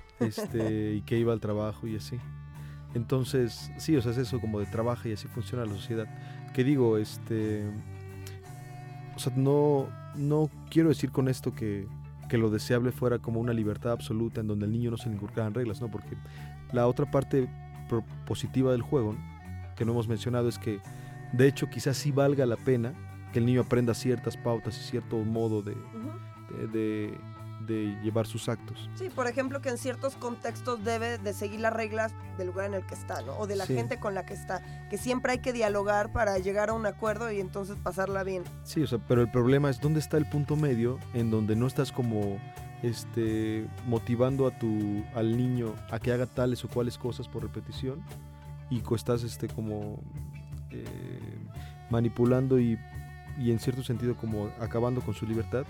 este, y que iba al trabajo y así. Entonces, sí, o sea, es eso como de trabaja y así funciona la sociedad. Que digo, este, o sea, no, no quiero decir con esto que, que lo deseable fuera como una libertad absoluta en donde el niño no se le inculcaran reglas, ¿no? Porque la otra parte pro- positiva del juego, ¿no?, que no hemos mencionado, es que de hecho quizás sí valga la pena que el niño aprenda ciertas pautas y cierto modo de, Ujú. de, de- de llevar sus actos. Sí, por ejemplo, que en ciertos contextos debe de seguir las reglas del lugar en el que está, ¿no? O de la Sí. gente con la que está. Que siempre hay que dialogar para llegar a un acuerdo y entonces pasarla bien. Sí, o sea, pero el problema es dónde está el punto medio en donde no estás como este motivando a tu al niño a que haga tales o cuales cosas por repetición y co- estás este como eh, manipulando y, y en cierto sentido como acabando con su libertad,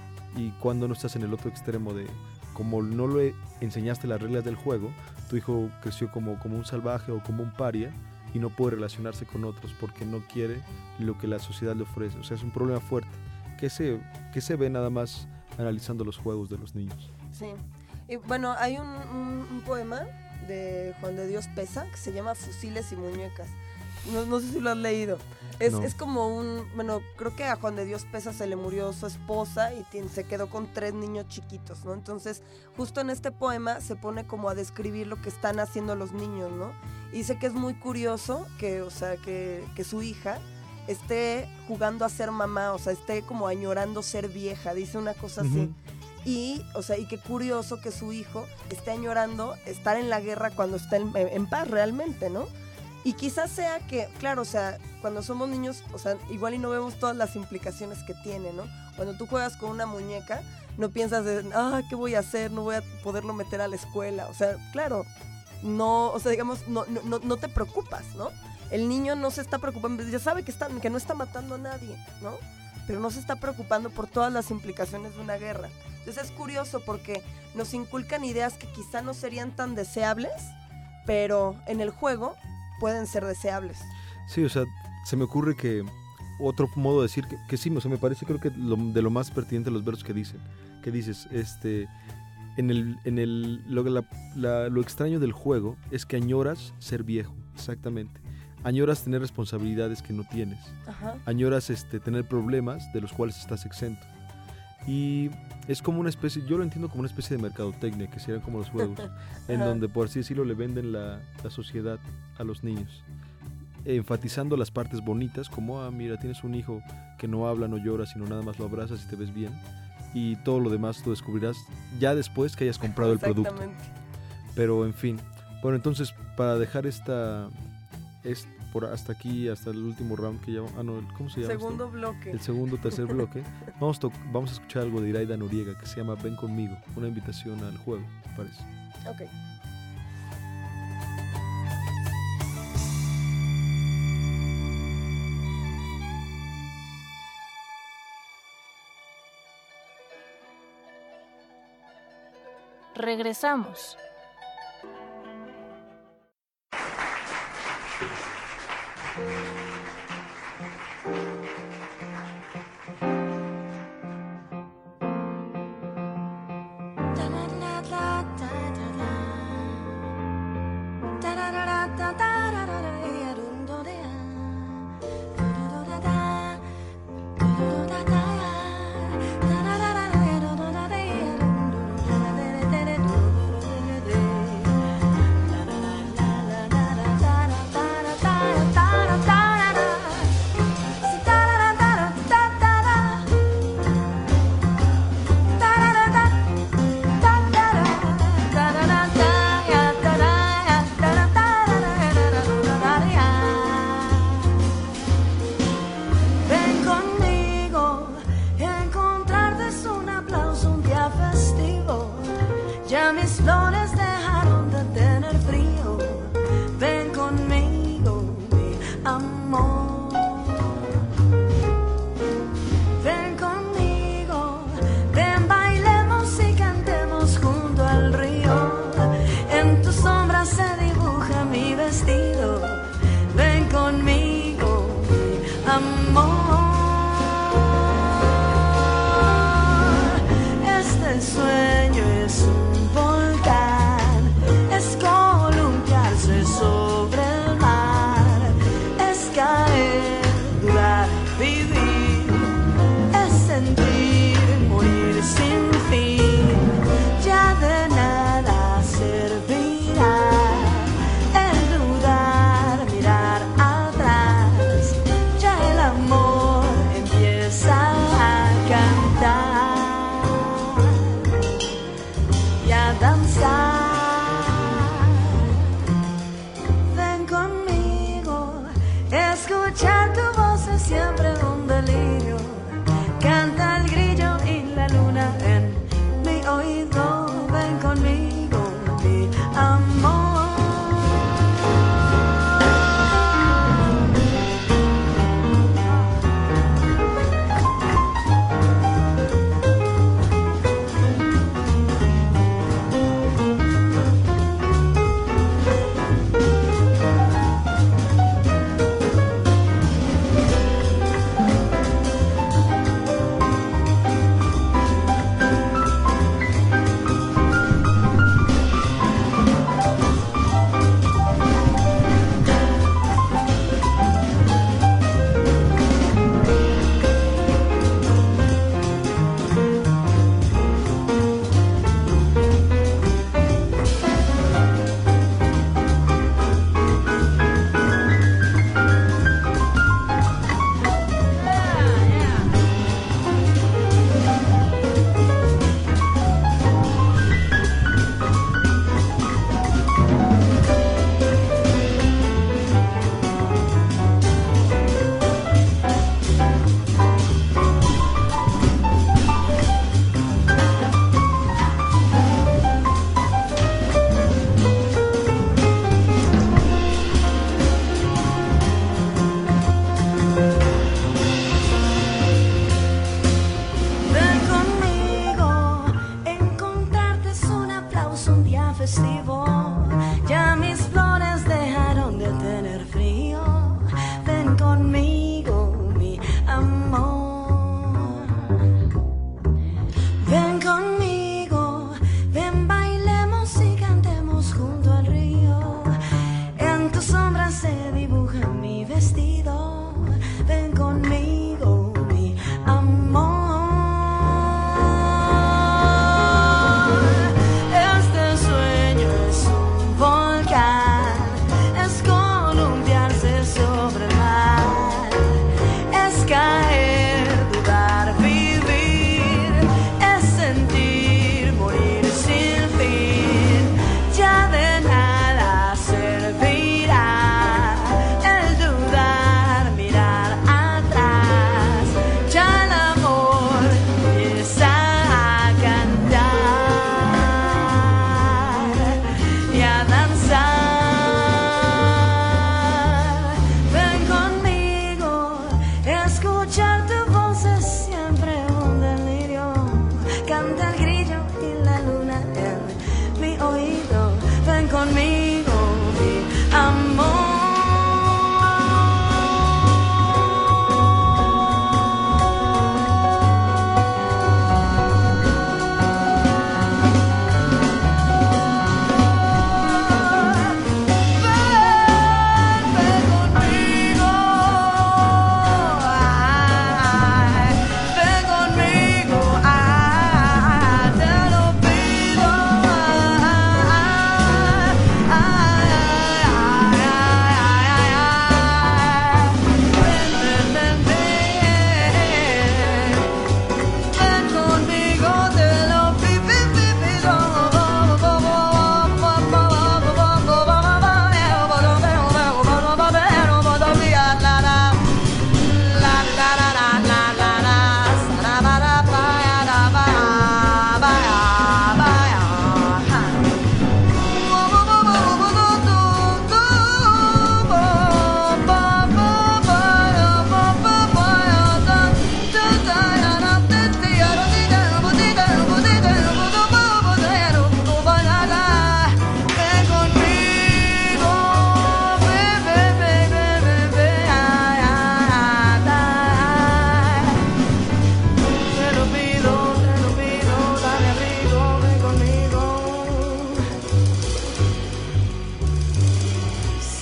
y cuando no estás en el otro extremo de como no le enseñaste las reglas del juego, tu hijo creció como, como un salvaje o como un paria y no puede relacionarse con otros porque no quiere lo que la sociedad le ofrece. O sea, es un problema fuerte que se, que se ve nada más analizando los juegos de los niños. Sí. Y bueno, hay un, un- un poema de Juan de Dios Pesa que se llama Fusiles y Muñecas. No, no sé si lo has leído. Es, No. es como un, bueno, creo que a Juan de Dios Pesa se le murió su esposa y tien- se quedó con tres niños chiquitos, ¿no? Entonces, justo en este poema se pone como a describir lo que están haciendo los niños, ¿no? Y dice que es muy curioso que, o sea, que, que su hija esté jugando a ser mamá, o sea, esté como añorando ser vieja, dice una cosa así. Ujú. Y, o sea, y qué curioso que su hijo esté añorando estar en la guerra cuando está en, en paz realmente, ¿no? Y quizás sea que, claro, o sea, cuando somos niños, o sea, igual y no vemos todas las implicaciones que tiene, ¿no? Cuando tú juegas con una muñeca, no piensas de, ah, ¿qué voy a hacer? No voy a poderlo meter a la escuela. O sea, claro, no, o sea, digamos, no, no, no- no te preocupas, ¿no? El niño no se está preocupando, ya sabe que, está, que no está matando a nadie, ¿no? Pero no se está preocupando por todas las implicaciones de una guerra. Entonces es curioso porque nos inculcan ideas que quizá no serían tan deseables, pero en el juego pueden ser deseables. Sí, o sea, se me ocurre que otro modo de decir que, que sí, o sea, me parece creo que lo- de lo más pertinente los versos que dicen, que dices, este, en el, en el, lo, la- la- lo extraño del juego es que añoras ser viejo, exactamente, añoras tener responsabilidades que no tienes, Ajá. añoras este, tener problemas de los cuales estás exento, y es como una especie, yo lo entiendo como una especie de mercadotecnia, que serían como los juegos, en Ajá. donde por así decirlo le venden la, la sociedad a los niños, enfatizando las partes bonitas, como, ah, mira, tienes un hijo que no habla, no llora, sino nada más lo abrazas y te ves bien, y todo lo demás lo descubrirás ya después que hayas comprado el producto. Exactamente. Pero en fin, bueno, entonces para dejar esta, es- por hasta aquí, hasta el último round que llama, ah no, ¿cómo se llama? Segundo esto? bloque. El segundo, tercer bloque. Vamos, to- vamos a escuchar algo de Iraida Noriega que se llama Ven conmigo, una invitación al juego, me parece. Ok. Regresamos.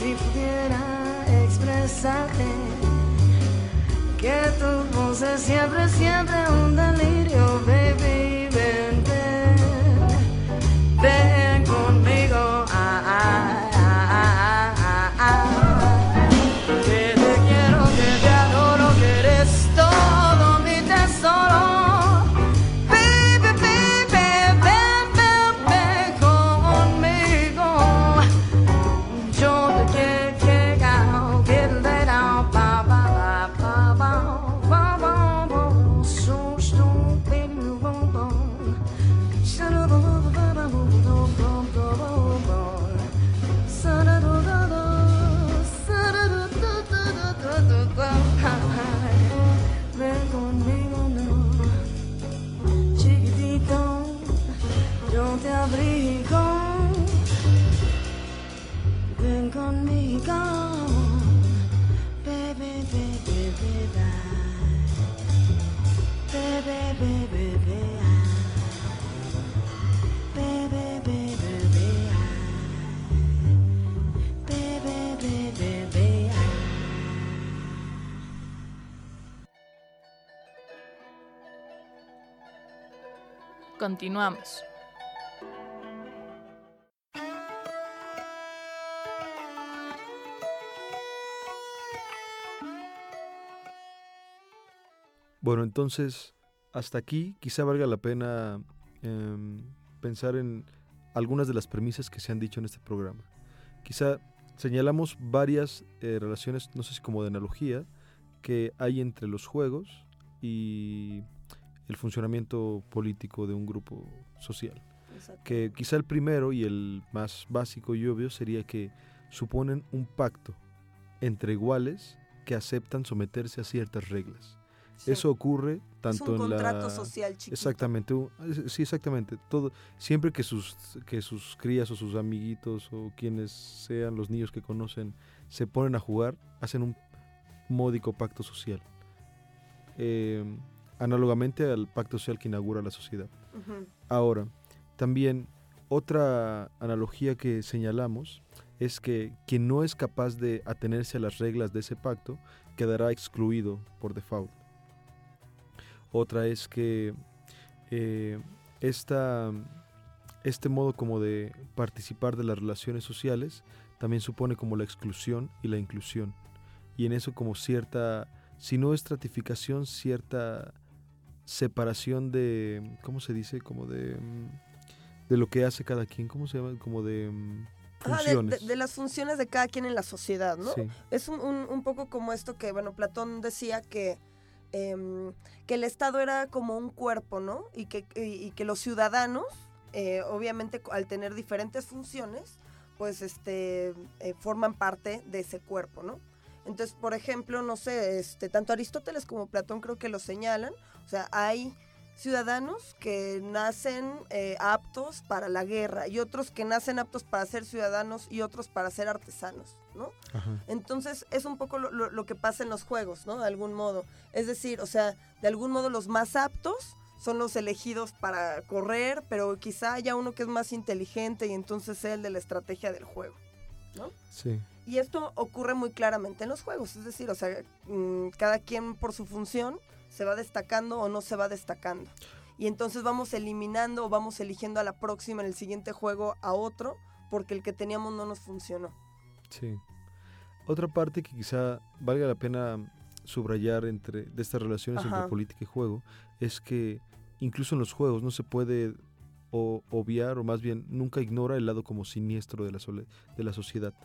Si pudiera expresarte que tu voz es siempre, siempre un delirio, baby, ven, ven, ven conmigo, ah, ah, ah, ah, ah, ah. Que te quiero, que te adoro, que eres todo mi tesoro, baby, baby, ven, ven, ven conmigo. Yo te quiero, quiero, quiero, quiero, pa, pa, pa, pa, pa, pa, pa, so stupid, bum, bum. Ven conmigo, no, chiquitito, yo te abrigo. Ven conmigo, baby, baby, baby, baby, baby, baby, baby, baby, baby, baby, baby, baby. Continuamos. Bueno, entonces, hasta aquí quizá valga la pena eh, pensar en algunas de las premisas que se han dicho en este programa. Quizá señalamos varias eh, relaciones, no sé si como de analogía, que hay entre los juegos y el funcionamiento político de un grupo social. Que quizá el primero y el más básico y obvio sería que suponen un pacto entre iguales que aceptan someterse a ciertas reglas. Sí. Eso ocurre tanto en la... Es un contrato social chiquito. Exactamente, un, sí, exactamente. Todo, siempre que sus, que sus crías o sus amiguitos o quienes sean los niños que conocen se ponen a jugar, hacen un módico pacto social. Eh, análogamente al pacto social que inaugura la sociedad. Uh-huh. Ahora, también otra analogía que señalamos es que quien no es capaz de atenerse a las reglas de ese pacto quedará excluido por default. Otra es que eh, esta, este modo como de participar de las relaciones sociales también supone como la exclusión y la inclusión. Y en eso como cierta, si no estratificación, cierta separación de, ¿cómo se dice? Como de, de lo que hace cada quien, ¿cómo se llama? Como de funciones. Ah, de, de, de las funciones de cada quien en la sociedad, ¿no? Sí. Es un, un, un poco como esto que, bueno, Platón decía que Eh, que el Estado era como un cuerpo, ¿no? Y que, y, y que los ciudadanos, eh, obviamente al tener diferentes funciones, pues este, eh, forman parte de ese cuerpo, ¿no? Entonces, por ejemplo, no sé, este, tanto Aristóteles como Platón creo que lo señalan, o sea, hay ciudadanos que nacen eh, aptos para la guerra y otros que nacen aptos para ser ciudadanos y otros para ser artesanos, ¿no? Ajá. Entonces es un poco lo, lo, lo que pasa en los juegos, ¿no? De algún modo. Es decir, o sea, de algún modo los más aptos son los elegidos para correr, pero quizá haya uno que es más inteligente y entonces sea el de la estrategia del juego, ¿no? Sí. Y esto ocurre muy claramente en los juegos, es decir, o sea, mmm, cada quien por su función se va destacando o no se va destacando. Y entonces vamos eliminando o vamos eligiendo a la próxima en el siguiente juego a otro porque el que teníamos no nos funcionó. Sí. Otra parte que quizá valga la pena subrayar entre, de estas relaciones Ajá. entre política y juego es que incluso en los juegos no se puede o, obviar o más bien nunca ignora el lado como siniestro de la, sole, de la sociedad.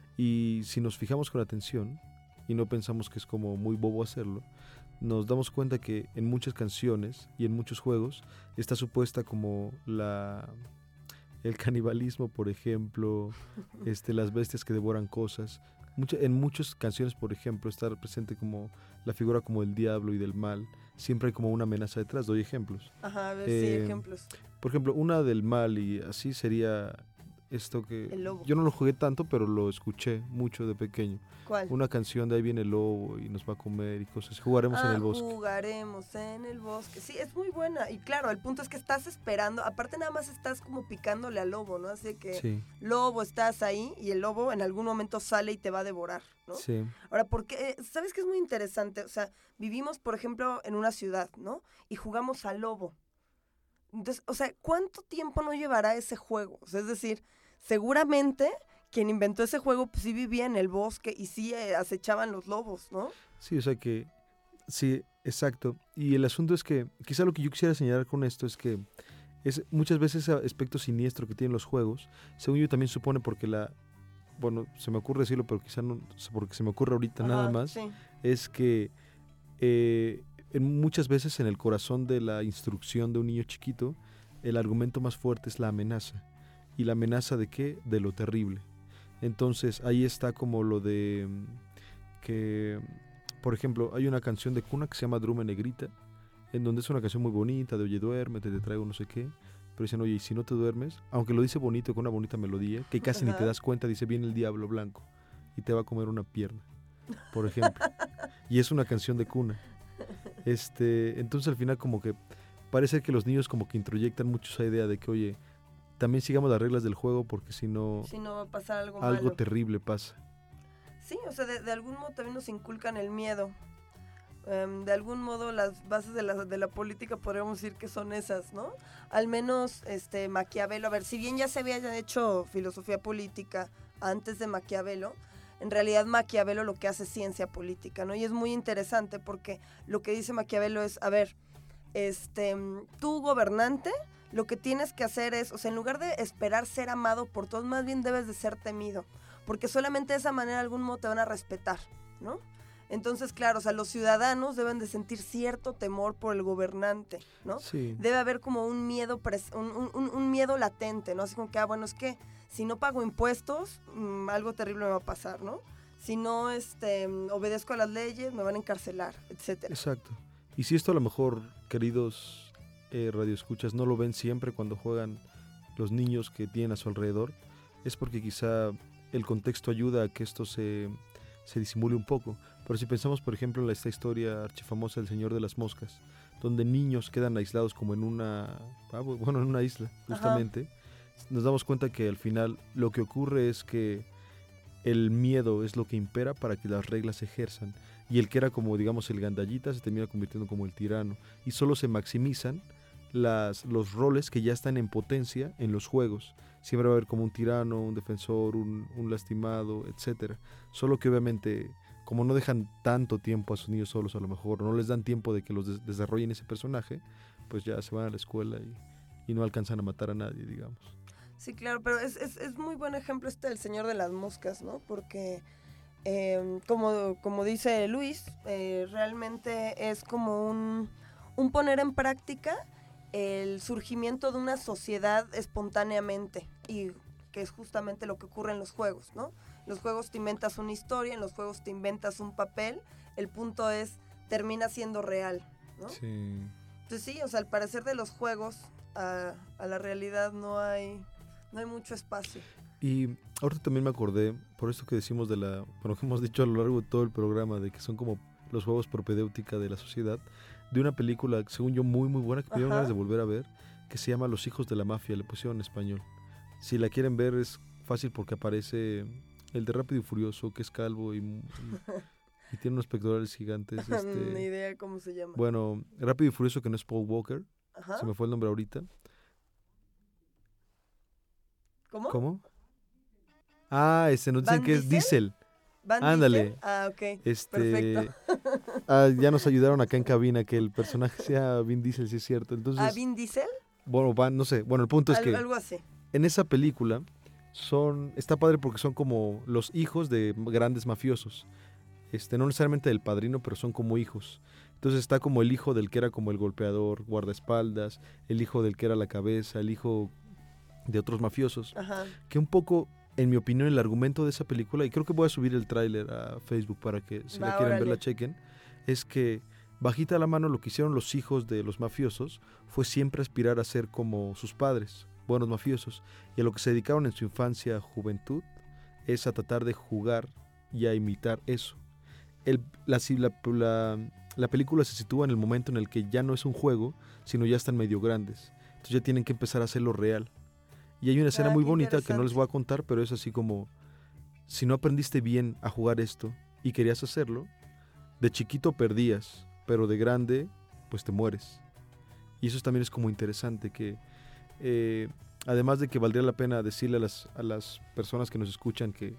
Y si nos fijamos con atención y no pensamos que es como muy bobo hacerlo, nos damos cuenta que en muchas canciones y en muchos juegos está supuesta como la el canibalismo, por ejemplo, este, las bestias que devoran cosas. Mucha, en muchas canciones, por ejemplo, está presente como la figura como del diablo y del mal. Siempre hay como una amenaza detrás. Doy ejemplos. Ajá, a ver, eh, sí, ejemplos. Por ejemplo, una del mal y así sería esto que... El lobo. Yo no lo jugué tanto, pero lo escuché mucho de pequeño. ¿Cuál? Una canción de ahí viene el lobo y nos va a comer y cosas. Jugaremos Ah, en el bosque. Jugaremos en el bosque. Sí, es muy buena. Y claro, el punto es que estás esperando. Aparte, nada más estás como picándole al lobo, ¿no? Así que, Sí, lobo, estás ahí y el lobo en algún momento sale y te va a devorar, ¿no? sí. Ahora, porque, ¿sabes qué es muy interesante? O sea, vivimos, por ejemplo, en una ciudad, ¿no? Y jugamos al lobo. Entonces, o sea, ¿cuánto tiempo no llevará ese juego? O sea, es decir, seguramente quien inventó ese juego, pues sí vivía en el bosque y sí eh, acechaban los lobos, ¿no? Sí, o sea que... Sí, exacto. Y el asunto es que, quizá lo que yo quisiera señalar con esto es que es muchas veces ese aspecto siniestro que tienen los juegos, según yo también supone porque la... Bueno, se me ocurre decirlo, pero quizá no porque se me ocurre ahorita nada Ajá, más, Sí. es que eh, en muchas veces en el corazón de la instrucción de un niño chiquito, el argumento más fuerte es la amenaza. ¿Y la amenaza de qué? De lo terrible. Entonces ahí está como lo de mm, que, por ejemplo, hay una canción de cuna que se llama Drume Negrita, en donde es una canción muy bonita, de oye, duérmete, te traigo no sé qué, pero dicen, oye, y si no te duermes, aunque lo dice bonito, con una bonita melodía, que casi ni te Ajá. das cuenta, dice, viene el diablo blanco y te va a comer una pierna, por ejemplo. Y es una canción de cuna. Este, entonces al final como que parece que los niños como que introyectan mucho esa idea de que, oye, también sigamos las reglas del juego porque si no, Si no va a pasar algo, algo malo. terrible pasa. Sí, o sea, de, de algún modo también nos inculcan el miedo. Em, de algún modo las bases de la, de la política podríamos decir que son esas, ¿no? Al menos este Maquiavelo, a ver, si bien ya se había hecho filosofía política antes de Maquiavelo, en realidad Maquiavelo lo que hace es ciencia política, ¿no? Y es muy interesante porque lo que dice Maquiavelo es, a ver, este, tú gobernante, lo que tienes que hacer es, o sea, en lugar de esperar ser amado por todos, más bien debes de ser temido, porque solamente de esa manera de algún modo te van a respetar, ¿no? Entonces, claro, o sea, los ciudadanos deben de sentir cierto temor por el gobernante, ¿no? Sí. Debe haber como un miedo, pres- un, un- un- un miedo latente, ¿no? Así como que, ah, bueno, es que si no pago impuestos, mmm, algo terrible me va a pasar, ¿no? Si no este, obedezco a las leyes, me van a encarcelar, etcétera. Exacto. Y si esto a lo mejor, queridos eh, radioescuchas, no lo ven siempre cuando juegan los niños que tienen a su alrededor, es porque quizá el contexto ayuda a que esto se, se disimule un poco. Pero si pensamos, por ejemplo, en esta historia archifamosa del Señor de las Moscas, donde niños quedan aislados como en una, ah, bueno, en una isla, justamente, Ajá. nos damos cuenta que al final lo que ocurre es que el miedo es lo que impera para que las reglas se ejerzan. Y el que era como, digamos, el gandallita se termina convirtiendo como el tirano. Y solo se maximizan las, los roles que ya están en potencia en los juegos. Siempre va a haber como un tirano, un defensor, un, un lastimado, etcétera. Solo que obviamente, como no dejan tanto tiempo a sus niños solos, a lo mejor no les dan tiempo de que los des- desarrollen ese personaje, pues ya se van a la escuela y, y no alcanzan a matar a nadie, digamos. Sí, claro, pero es, es, es muy buen ejemplo este del Señor de las Moscas, ¿no? Porque, eh, como, como dice Luis, eh, realmente es como un, un poner en práctica el surgimiento de una sociedad espontáneamente, y que es justamente lo que ocurre en los juegos, ¿no? En los juegos te inventas una historia, en los juegos te inventas un papel, el punto es, termina siendo real, ¿no? Sí. Entonces sí, o sea, al parecer de los juegos a, a la realidad no hay... No hay mucho espacio. Y ahorita también me acordé, por esto que decimos de la, bueno, que hemos dicho a lo largo de todo el programa, de que son como los juegos propedéutica de la sociedad, de una película, según yo, muy muy buena, que me dieron ganas de volver a ver, que se llama Los hijos de la mafia, le pusieron en español. Si la quieren ver es fácil porque aparece el de Rápido y Furioso, que es calvo y, y, y tiene unos pectorales gigantes. Este, Ni idea cómo se llama. Bueno, Rápido y Furioso, que no es Paul Walker, Ajá. se me fue el nombre ahorita. ¿Cómo? ¿Cómo? Ah, este, nos dicen que es Diesel. ¿Van Ándale. Diesel? Ah, ok. Este, Perfecto. ah, ya nos ayudaron acá en cabina que el personaje sea Vin Diesel, si es cierto. Entonces, ¿Ah, Vin Diesel? Bueno, van, no sé. Bueno, el punto es Al, que algo así. en esa película son, está padre porque son como los hijos de grandes mafiosos. Este, no necesariamente del padrino, pero son como hijos. Entonces está como el hijo del que era como el golpeador, guardaespaldas, el hijo del que era la cabeza, el hijo de otros mafiosos. Ajá. Que un poco, en mi opinión, el argumento de esa película, y creo que voy a subir el tráiler a Facebook para que si Va, la quieren órale. ver la chequen, es que bajita la mano lo que hicieron los hijos de los mafiosos fue siempre aspirar a ser como sus padres, buenos mafiosos. Y a lo que se dedicaron en su infancia, juventud, es a tratar de jugar y a imitar eso. El, la, la, la, la película se sitúa en el momento en el que ya no es un juego, sino ya están medio grandes. Entonces ya tienen que empezar a hacerlo real. Y hay una escena Ah, muy qué bonita que no les interesante. voy a contar, pero es así como, si no aprendiste bien a jugar esto y querías hacerlo, de chiquito perdías, pero de grande, pues te mueres. Y eso también es como interesante, que eh, además de que valdría la pena decirle a las, a las personas que nos escuchan que,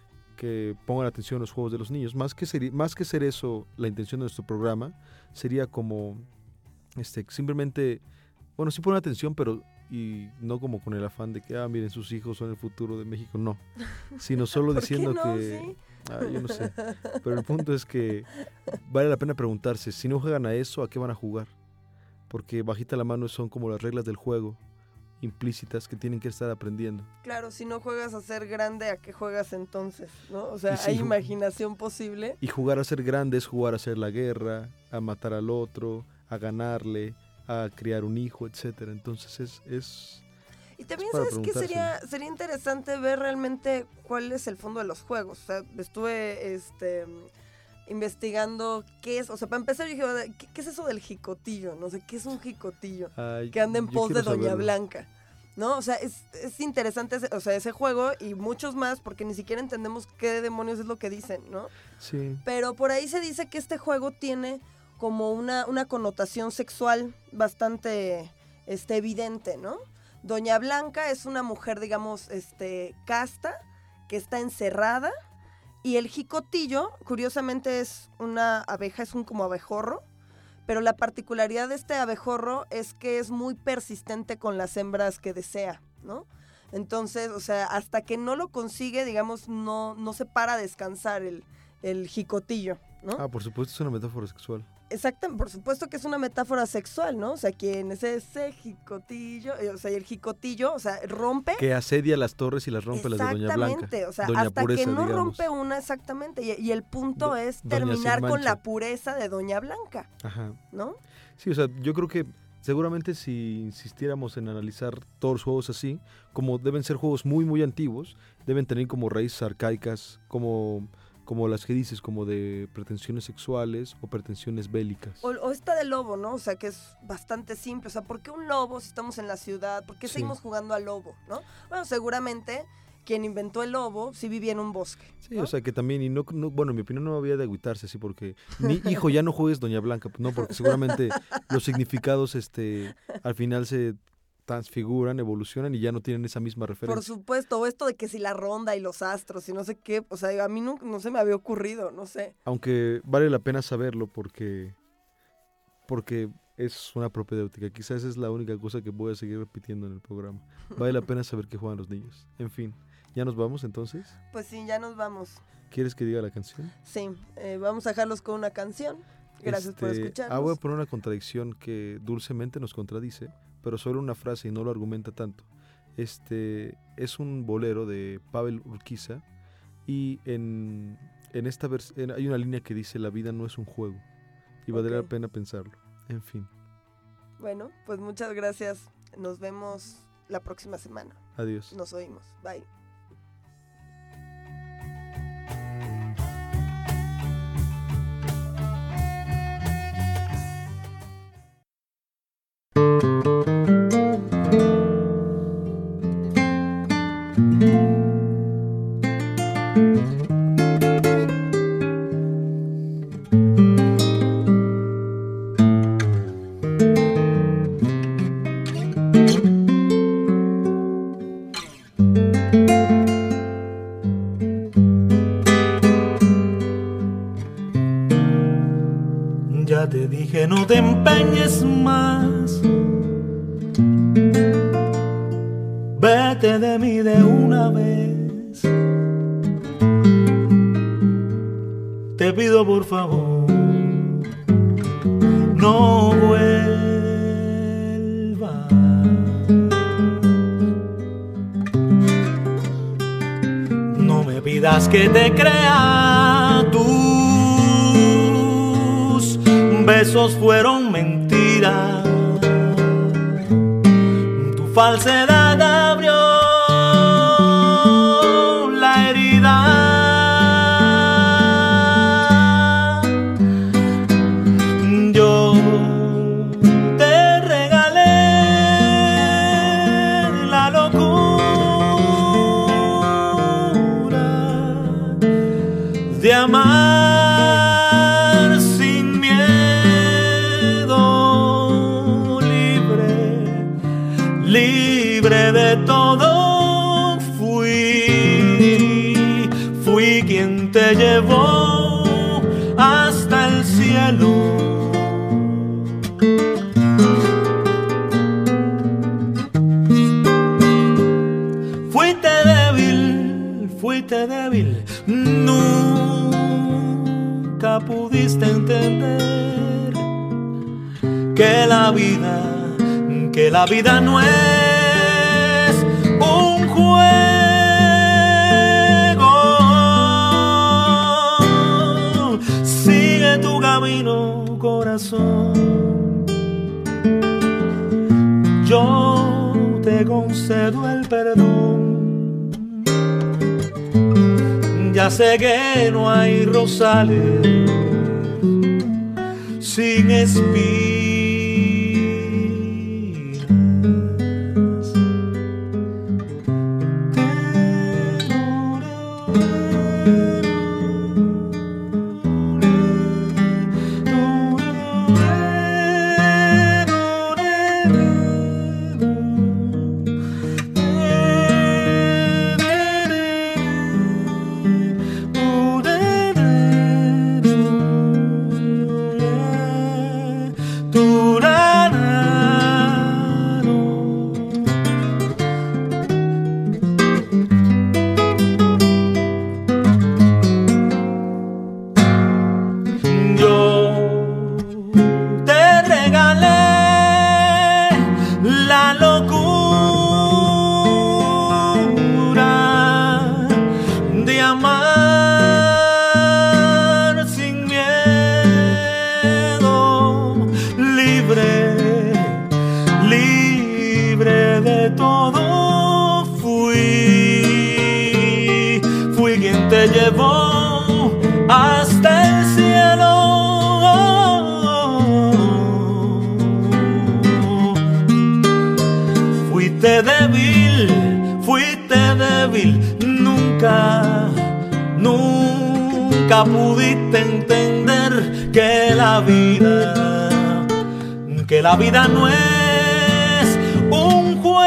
que pongan atención a los juegos de los niños, más que ser, más que ser eso la intención de nuestro programa, sería como este, simplemente, bueno, sí poner atención, pero y no como con el afán de que, ah, miren, sus hijos son el futuro de México, no, sino solo ¿Por diciendo qué no? que... Sí. Ah, yo no sé, pero el punto es que vale la pena preguntarse, si no juegan a eso, ¿a qué van a jugar? Porque bajita la mano son como las reglas del juego, implícitas, que tienen que estar aprendiendo. Claro, si no juegas a ser grande, ¿a qué juegas entonces? ¿No? O sea, Y sí, ¿hay ju- imaginación posible? Y jugar a ser grande es jugar a hacer la guerra, a matar al otro, a ganarle, a criar un hijo, etcétera. Entonces es... es Y también para sabes que sería, preguntárselo. sería interesante ver realmente cuál es el fondo de los juegos. O sea, estuve este, investigando qué es, o sea, para empezar yo dije, ¿qué, qué es eso del jicotillo? No sé, ¿qué es un jicotillo? ay, Que anda en yo pos de quiero Doña saberlo. Blanca. ¿No? O sea, es, es interesante ese, o sea, ese juego y muchos más porque ni siquiera entendemos qué demonios es lo que dicen, ¿no? Sí, Pero por ahí se dice que este juego tiene como una, una connotación sexual bastante este, evidente, ¿no? Doña Blanca es una mujer, digamos, este, casta, que está encerrada, y el jicotillo, curiosamente, es una abeja, es un como abejorro, pero la particularidad de este abejorro es que es muy persistente con las hembras que desea, ¿no? Entonces, o sea, hasta que no lo consigue, digamos, no, no se para a descansar el, el jicotillo, ¿no? ah, por supuesto es una metáfora sexual. Exactamente, por supuesto que es una metáfora sexual, ¿no? O sea, quien es ese jicotillo, eh, o sea, y el jicotillo, o sea, rompe. Que asedia las torres y las rompe las de Doña Blanca. Exactamente, o sea, Doña hasta Pureza, que no digamos. rompe una, exactamente, y, y el punto Do- es Doña terminar Sin con la Mancha. pureza de Doña Blanca, Ajá. ¿no? Sí, o sea, yo creo que seguramente si insistiéramos en analizar todos los juegos así, como deben ser juegos muy, muy antiguos, deben tener como raíces arcaicas, como, como las que dices, como de pretensiones sexuales o pretensiones bélicas. O, o esta del lobo, ¿no? O sea, que es bastante simple. O sea, ¿por qué un lobo si estamos en la ciudad? ¿Por qué Sí. seguimos jugando al lobo, no? Bueno, seguramente quien inventó el lobo sí vivía en un bosque. Sí, ¿no? o sea, que también, y no, no- bueno, en mi opinión no había de agüitarse así, porque, mi hijo, ya no juegues Doña Blanca, no, porque seguramente los significados, este, al final se transfiguran, evolucionan y ya no tienen esa misma Por referencia. supuesto, o esto de que si la ronda y los astros y no sé qué, o sea, a mí no, no se me había ocurrido, no sé. Aunque vale la pena saberlo porque, porque es una propedéutica. Quizás es la única cosa que voy a seguir repitiendo en el programa. Vale la pena saber qué juegan los niños. En fin, ¿ya nos vamos entonces? Pues sí, ya nos vamos. ¿Quieres que diga la canción? Sí, eh, vamos a dejarlos con una canción. Gracias por Este, escucharnos. Ah, voy a poner una contradicción que dulcemente nos contradice, pero solo una frase y no lo argumenta tanto. Este es un bolero de Pavel Urquiza y en, en esta vers- en- hay una línea que dice: la vida no es un juego, y valdría Ok. la pena pensarlo. En fin, Bueno, pues muchas gracias. Nos vemos la próxima semana. adiós. Nos oímos. Bye. Ya te dije no te empeñes más, vete de mí de una vez. Te pido por favor, no vuelvas. No me pidas que te crea, tus besos fueron mentiras, tu falsedad de amar sin miedo, libre, libre de todo. Fui, fui quien te llevó hasta el cielo. Fuiste débil, fuiste débil, nunca pudiste entender que la vida, que la vida no es un juego. Sigue tu camino, corazón. Yo te concedo el perdón. Ya sé que no hay rosales sin espinas. Llevó hasta el cielo. Fuiste débil, fuiste débil, nunca, nunca pudiste entender que la vida, que la vida no es un juego.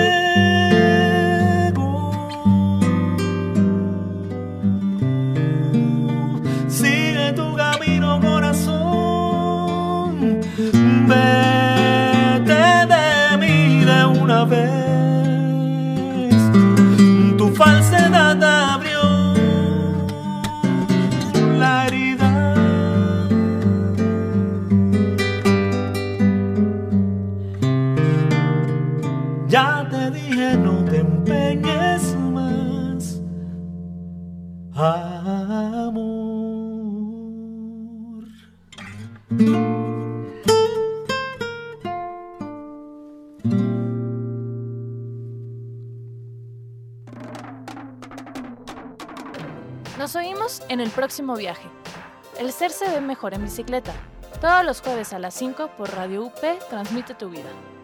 Vez tu falsedad abrió la herida. Ya te dije, no te empeñes más, amor. Nos oímos en el próximo viaje. El ser se ve mejor en bicicleta. Todos los jueves a las cinco por Radio U P Transmite tu Vida.